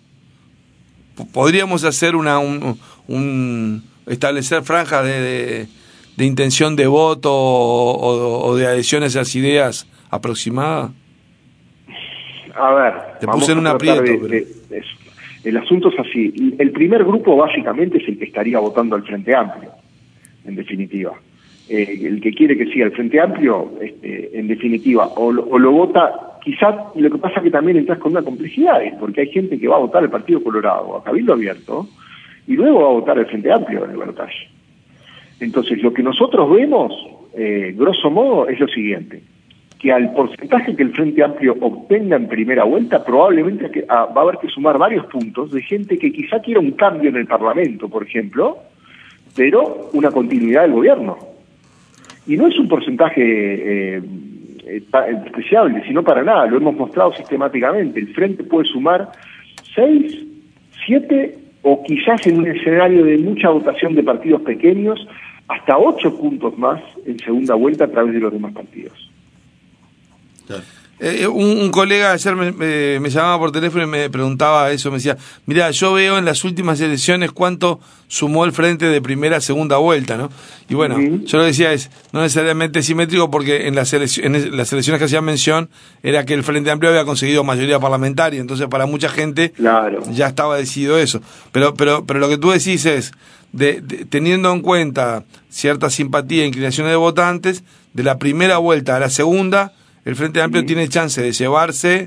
Podríamos hacer una un, un establecer franjas de, de, de intención de voto o, o, o de adhesión a esas ideas aproximadas. A ver, te puse en un aprieto. De, pero... de, de el asunto es así. El primer grupo básicamente es el que estaría votando al Frente Amplio, en definitiva. Eh, el que quiere que siga el Frente Amplio, este, en definitiva, o lo, o lo vota, quizás lo que pasa es que también entras con una complejidad, porque hay gente que va a votar al Partido Colorado, a Cabildo Abierto, y luego va a votar al Frente Amplio en el balotaje. Entonces, lo que nosotros vemos, eh, grosso modo, es lo siguiente, que al porcentaje que el Frente Amplio obtenga en primera vuelta, probablemente que, ah, va a haber que sumar varios puntos de gente que quizá quiera un cambio en el Parlamento, por ejemplo, pero una continuidad del gobierno. Y no es un porcentaje eh, eh, despreciable, sino para nada, lo hemos mostrado sistemáticamente. El Frente puede sumar seis, siete, o quizás en un escenario de mucha votación de partidos pequeños, hasta ocho puntos más en segunda vuelta a través de los demás partidos. Claro. Eh, un, un colega ayer me, me, me llamaba por teléfono y me preguntaba eso, me decía, mira, yo veo en las últimas elecciones cuánto sumó el Frente de primera a segunda vuelta, ¿no? Y bueno, uh-huh. yo lo decía, es no necesariamente simétrico, porque en las, elecciones, en las elecciones que hacían mención era que el Frente Amplio había conseguido mayoría parlamentaria, entonces para mucha gente claro. ya estaba decidido eso. Pero pero pero lo que tú decís es, de, de, teniendo en cuenta cierta simpatía e inclinaciones de votantes, de la primera vuelta a la segunda, el Frente Amplio sí. tiene chance de llevarse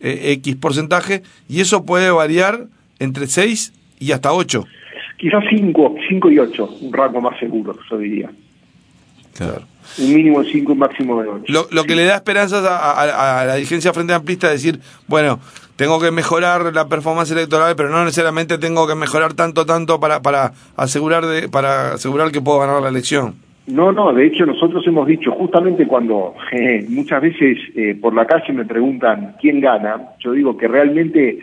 eh, X porcentaje, y eso puede variar entre seis y hasta ocho. Quizás cinco, cinco y ocho, un rango más seguro, yo diría. Claro. Un mínimo de cinco, un máximo de ocho. Lo, lo sí. que le da esperanzas a, a, a la dirigencia Frente Amplista es decir, bueno, tengo que mejorar la performance electoral, pero no necesariamente tengo que mejorar tanto, tanto para para asegurar de para asegurar que puedo ganar la elección. No, no, de hecho nosotros hemos dicho, justamente cuando eh, muchas veces eh, por la calle me preguntan quién gana, yo digo que realmente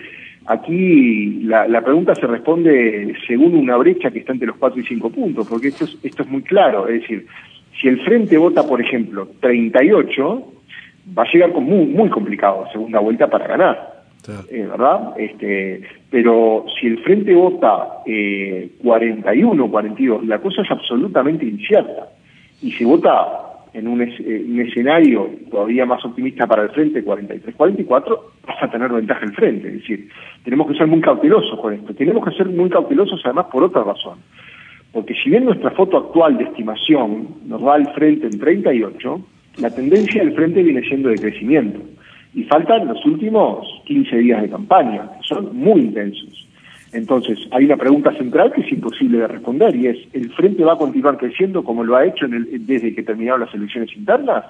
aquí la, la pregunta se responde según una brecha que está entre los cuatro y cinco puntos, porque esto es, esto es muy claro, es decir, si el Frente vota, por ejemplo, treinta y ocho, va a llegar con muy, muy complicado segunda vuelta para ganar. Claro. Eh, ¿verdad? Este, pero si el Frente vota eh, cuarenta y uno, cuarenta y dos, la cosa es absolutamente incierta. Y si vota en un, es, eh, un escenario todavía más optimista para el Frente, cuarenta y tres, cuarenta y cuatro, vas a tener ventaja el Frente. Es decir, tenemos que ser muy cautelosos con esto. Tenemos que ser muy cautelosos además por otra razón. Porque si bien nuestra foto actual de estimación nos va al Frente en treinta y ocho, la tendencia del Frente viene siendo de crecimiento. Y faltan los últimos quince días de campaña, que son muy intensos. Entonces, hay una pregunta central que es imposible de responder, y es, ¿el Frente va a continuar creciendo como lo ha hecho en el, desde que terminaron las elecciones internas?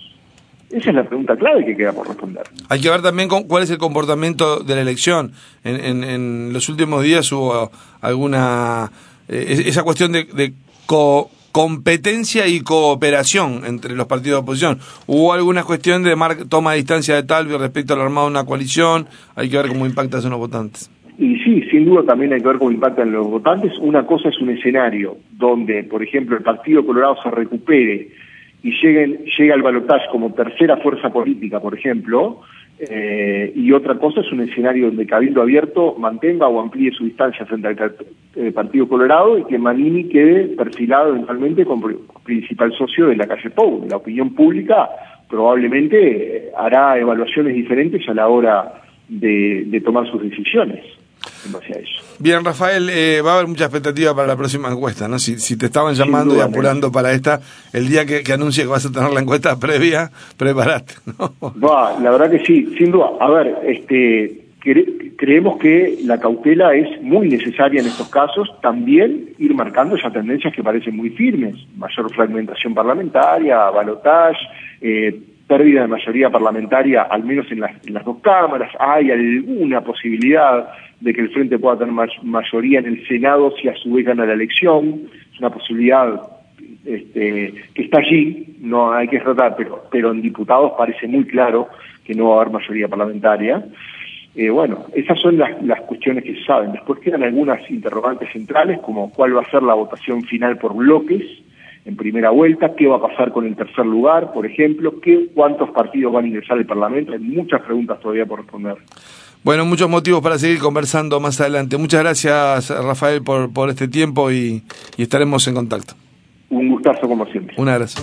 Esa es la pregunta clave que queda por responder. Hay que ver también con, cuál es el comportamiento de la elección. En, en, en los últimos días hubo alguna... Eh, esa cuestión de... de co competencia y cooperación entre los partidos de oposición. Hubo alguna cuestión de mar toma de distancia de Talvi respecto al armado de una coalición. Hay que ver cómo impacta eso en los votantes. Y sí, sin duda también hay que ver cómo impactan los votantes. Una cosa es un escenario donde, por ejemplo, el Partido Colorado se recupere y lleguen, llegue al balotaje como tercera fuerza política, por ejemplo, eh, y otra cosa es un escenario donde Cabildo Abierto mantenga o amplíe su distancia frente al eh, Partido Colorado y que Manini quede perfilado eventualmente como principal socio de la calle Pou. La opinión pública probablemente eh, hará evaluaciones diferentes a la hora de, de tomar sus decisiones en base a eso. Bien, Rafael, eh, va a haber mucha expectativa para la próxima encuesta, ¿no? Si, si te estaban llamando y apurando para esta, el día que, que anuncie que vas a tener la encuesta previa, prepárate, ¿no? Va, la verdad que sí, sin duda. A ver, este, cre- creemos que la cautela es muy necesaria en estos casos, también ir marcando ya tendencias que parecen muy firmes, mayor fragmentación parlamentaria, balotaje, eh, pérdida de mayoría parlamentaria, al menos en las, en las dos cámaras. Hay alguna posibilidad de que el Frente pueda tener ma- mayoría en el Senado si a su vez gana la elección. Es una posibilidad este, que está allí, no hay que tratar, pero, pero en diputados parece muy claro que no va a haber mayoría parlamentaria. Eh, bueno, esas son las, las cuestiones que se saben. Después quedan algunas interrogantes centrales, como cuál va a ser la votación final por bloques en primera vuelta, qué va a pasar con el tercer lugar, por ejemplo, qué, cuántos partidos van a ingresar al Parlamento. Hay muchas preguntas todavía por responder. Bueno, muchos motivos para seguir conversando más adelante. Muchas gracias, Rafael, por, por este tiempo y, y estaremos en contacto. Un gustazo como siempre. Un abrazo.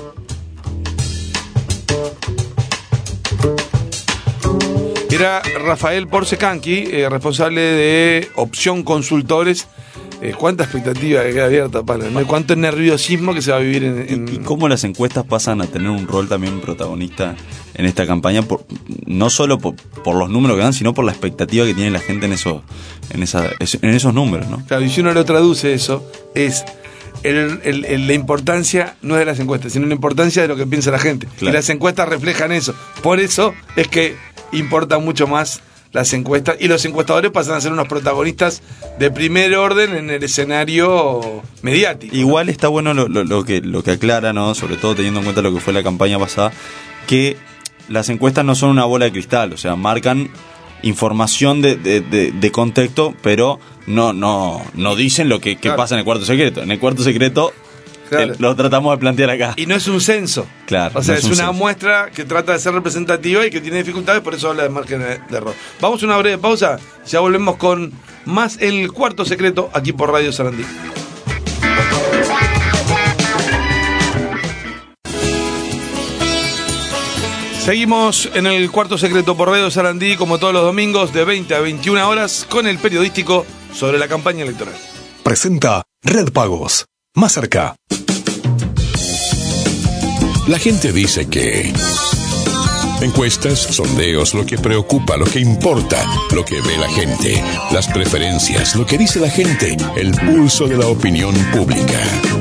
Era Rafael Porcecanqui, eh, responsable de Opción Consultores. Eh, ¿Cuánta expectativa que queda abierta, Pablo? ¿No? ¿Cuánto nerviosismo que se va a vivir en, en... ¿Y, y cómo las encuestas pasan a tener un rol también protagonista en esta campaña? Por, no solo por, por los números que dan, sino por la expectativa que tiene la gente en, eso, en, esa, en esos números, ¿no? Claro, y si uno lo traduce eso, es... El, el, el, la importancia no es de las encuestas, sino la importancia de lo que piensa la gente. Claro. Y las encuestas reflejan eso. Por eso es que importan mucho más las encuestas, y los encuestadores pasan a ser unos protagonistas de primer orden en el escenario mediático. Igual está bueno lo, lo, lo que lo que aclara, ¿no? Sobre todo teniendo en cuenta lo que fue la campaña pasada, que las encuestas no son una bola de cristal, o sea, marcan información de, de, de, de contexto, pero no no no dicen lo que, que claro. pasa en el cuarto secreto. En el cuarto secreto claro. eh, lo tratamos de plantear acá. Y no es un censo. Claro. O sea, no es, es un una censo. muestra que trata de ser representativa y que tiene dificultades, por eso habla de margen de error. Vamos a una breve pausa, ya volvemos con más El Cuarto Secreto aquí por Radio Sarandí. Seguimos en El Cuarto Secreto por Radio Sarandí, como todos los domingos, de veinte a veintiuna horas, con el periodístico sobre la campaña electoral. Presenta Red Pagos. Más cerca. La gente dice que Encuestas, sondeos, lo que preocupa, lo que importa, lo que ve la gente, las preferencias, lo que dice la gente, el pulso de la opinión pública.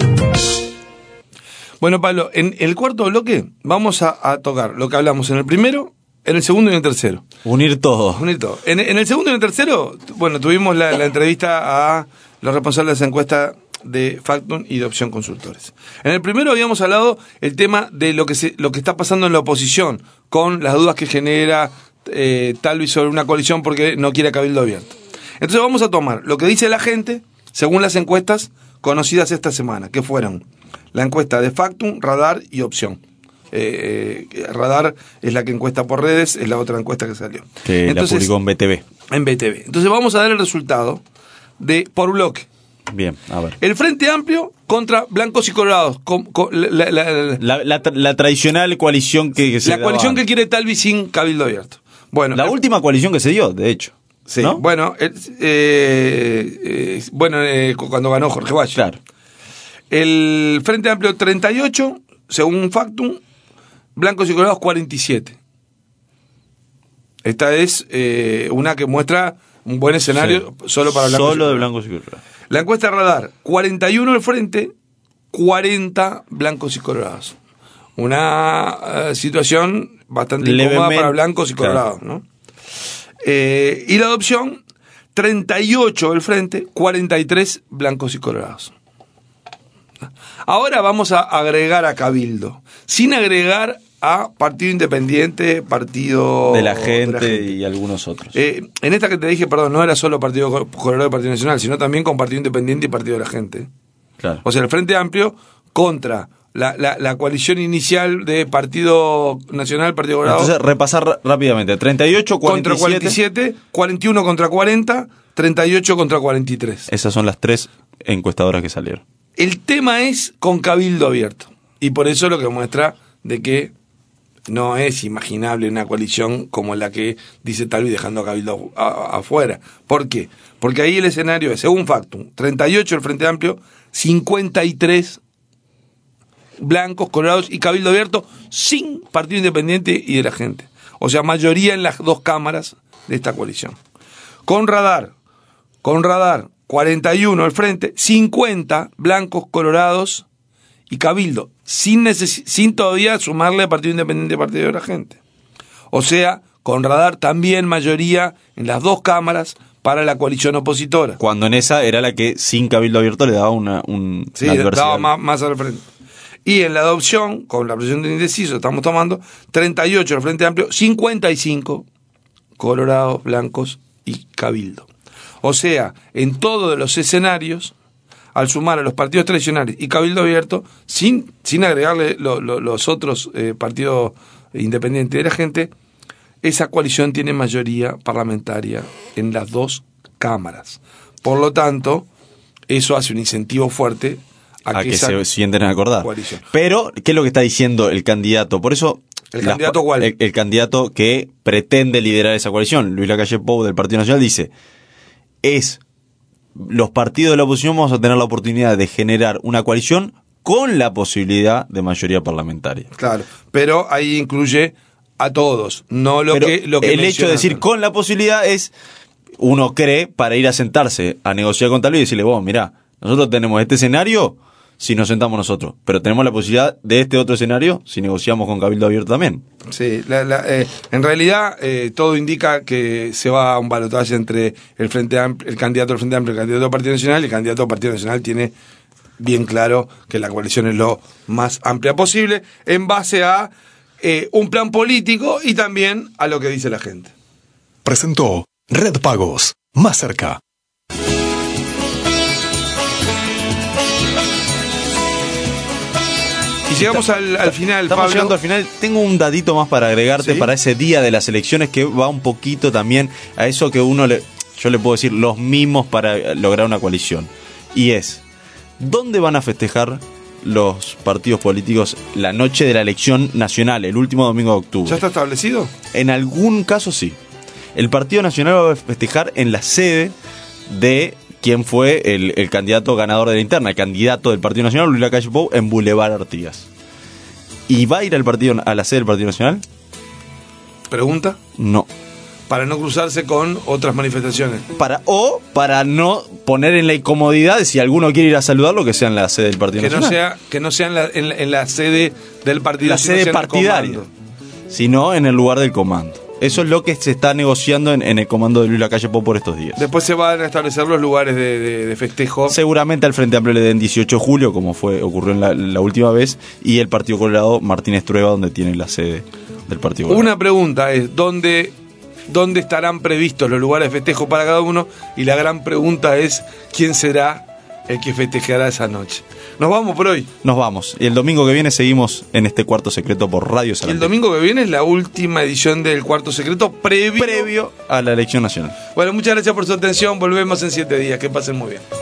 Bueno, Pablo, en el cuarto bloque vamos a, a tocar lo que hablamos en el primero, en el segundo y en el tercero. Unir todo. Unir todo. En, en el segundo y en el tercero, bueno, tuvimos la, la entrevista a los responsables de esa encuesta de Factum y de Opción Consultores. En el primero habíamos hablado el tema de lo que se, lo que está pasando en la oposición, con las dudas que genera eh, Talvi sobre una coalición porque no quiere cabildo abierto. Entonces vamos a tomar lo que dice la gente según las encuestas conocidas esta semana, que fueron la encuesta de Factum, Radar y Opción. Eh, eh, Radar es la que encuesta por redes, es la otra encuesta que salió. Que Entonces, la publicó en B T V. En B T V. Entonces vamos a dar el resultado de por bloque. Bien, a ver. El Frente Amplio contra blancos y colorados. Con, con, la, la, la, la, la, la tradicional coalición que, que se La coalición que quiere Talvi sin cabildo abierto. Bueno, la el, última coalición que se dio, de hecho. Sí, ¿no? bueno, el, eh, eh, bueno eh, cuando ganó Jorge Valle. Claro. El Frente Amplio treinta y ocho, según Factum, blancos y colorados cuarenta y siete. Esta es eh, una que muestra un buen escenario sí. solo para blancos solo y de blancos y colorados. La encuesta Radar, cuarenta y uno el Frente, cuarenta blancos y colorados. Una uh, situación bastante incómoda para blancos y colorados, claro. ¿no? Eh, y la adopción, treinta y ocho el Frente, cuarenta y tres blancos y colorados. Ahora vamos a agregar a Cabildo, sin agregar a Partido Independiente, Partido de la Gente, de la gente. Y algunos otros. Eh, en esta que te dije, perdón, no era solo Partido Colorado y Partido Nacional, sino también con Partido Independiente y Partido de la Gente. Claro. O sea, el Frente Amplio contra la, la, la coalición inicial de Partido Nacional, Partido Colorado. Entonces, repasar rápidamente. treinta y ocho, cuarenta y siete. Contra cuarenta y siete, cuarenta y uno contra cuarenta, treinta y ocho contra cuarenta y tres. Esas son las tres encuestadoras que salieron. El tema es con cabildo abierto. Y por eso lo que muestra de que no es imaginable una coalición como la que dice Talvi dejando a Cabildo a, a, afuera. ¿Por qué? Porque ahí el escenario es, según Factum, treinta y ocho el Frente Amplio, cincuenta y tres blancos, colorados y Cabildo abierto sin Partido Independiente y de la Gente. O sea, mayoría en las dos cámaras de esta coalición. Con Radar, con Radar, cuarenta y uno el Frente, cincuenta blancos, colorados y Cabildo, sin, neces- sin todavía sumarle Partido Independiente y Partido de la Gente. O sea, con Radar también mayoría en las dos cámaras para la coalición opositora. Cuando en esa era la que sin cabildo abierto le daba una, un, sí, una adversidad. daba más, más al frente. Y en la adopción, con la presión de indeciso, estamos tomando treinta y ocho el Frente Amplio, cincuenta y cinco colorados, blancos y Cabildo. O sea, en todos los escenarios, al sumar a los partidos tradicionales y Cabildo abierto, sin, sin agregarle lo, lo, los otros eh, partidos independientes de la gente, esa coalición tiene mayoría parlamentaria en las dos cámaras. Por lo tanto, eso hace un incentivo fuerte a, a que, que se sienten a acordar. Coalición. Pero, ¿qué es lo que está diciendo el candidato? Por eso... ¿El la, candidato cuál? El, el candidato que pretende liderar esa coalición, Luis Lacalle Pou del Partido Nacional, dice, es... los partidos de la oposición vamos a tener la oportunidad de generar una coalición con la posibilidad de mayoría parlamentaria. Claro, pero ahí incluye a todos, no lo pero que lo que el hecho de decir con la posibilidad es, uno cree, para ir a sentarse a negociar con Talvi y decirle, vos, mirá, nosotros tenemos este escenario si nos sentamos nosotros, pero tenemos la posibilidad de este otro escenario si negociamos con Cabildo abierto también. Sí, la, la, eh, en realidad eh, todo indica que se va a un balotaje entre el Frente Amplio, el candidato del Frente Amplio, el candidato del Partido Nacional, y el candidato del Partido Nacional tiene bien claro que la coalición es lo más amplia posible, en base a eh, un plan político y también a lo que dice la gente. Presentó Red Pagos, más cerca. Y llegamos al, al final, Estamos Pablo. llegando al final. Tengo un datito más para agregarte, ¿sí?, para ese día de las elecciones, que va un poquito también a eso que uno le, yo le puedo decir, los mimos para lograr una coalición. Y es, ¿dónde van a festejar los partidos políticos la noche de la elección nacional, el último domingo de octubre? ¿Ya está establecido? En algún caso sí. El Partido Nacional va a festejar en la sede de quien fue el, el candidato ganador de la interna, el candidato del Partido Nacional, Luis Lacalle Pou, en Boulevard Artigas. ¿Y va a ir al partido, a la sede del Partido Nacional? ¿Pregunta? No. Para no cruzarse con otras manifestaciones. Para, o para no poner en la incomodidad de si alguno quiere ir a saludarlo, que sea en la sede del Partido que Nacional. No sea, que no sea en la, en, la, en la sede del partido. La sede partidaria, sino en el lugar del comando. Eso es lo que se está negociando en, en el comando de Luis Lacalle Pou por estos días. Después se van a establecer los lugares de, de, de festejo. Seguramente al Frente Amplio le den dieciocho de julio, como fue ocurrió en la, la última vez, y el Partido Colorado Martínez Trueba, donde tiene la sede del Partido Colorado. Una pregunta es, ¿dónde... ¿Dónde estarán previstos los lugares de festejo para cada uno? Y la gran pregunta es, ¿quién será el que festejará esa noche? Nos vamos por hoy. Nos vamos. Y el domingo que viene seguimos en este Cuarto Secreto por Radio Sarandí. Y el domingo que viene es la última edición del Cuarto Secreto previo... previo a la elección nacional. Bueno, muchas gracias por su atención. Volvemos en siete días. Que pasen muy bien.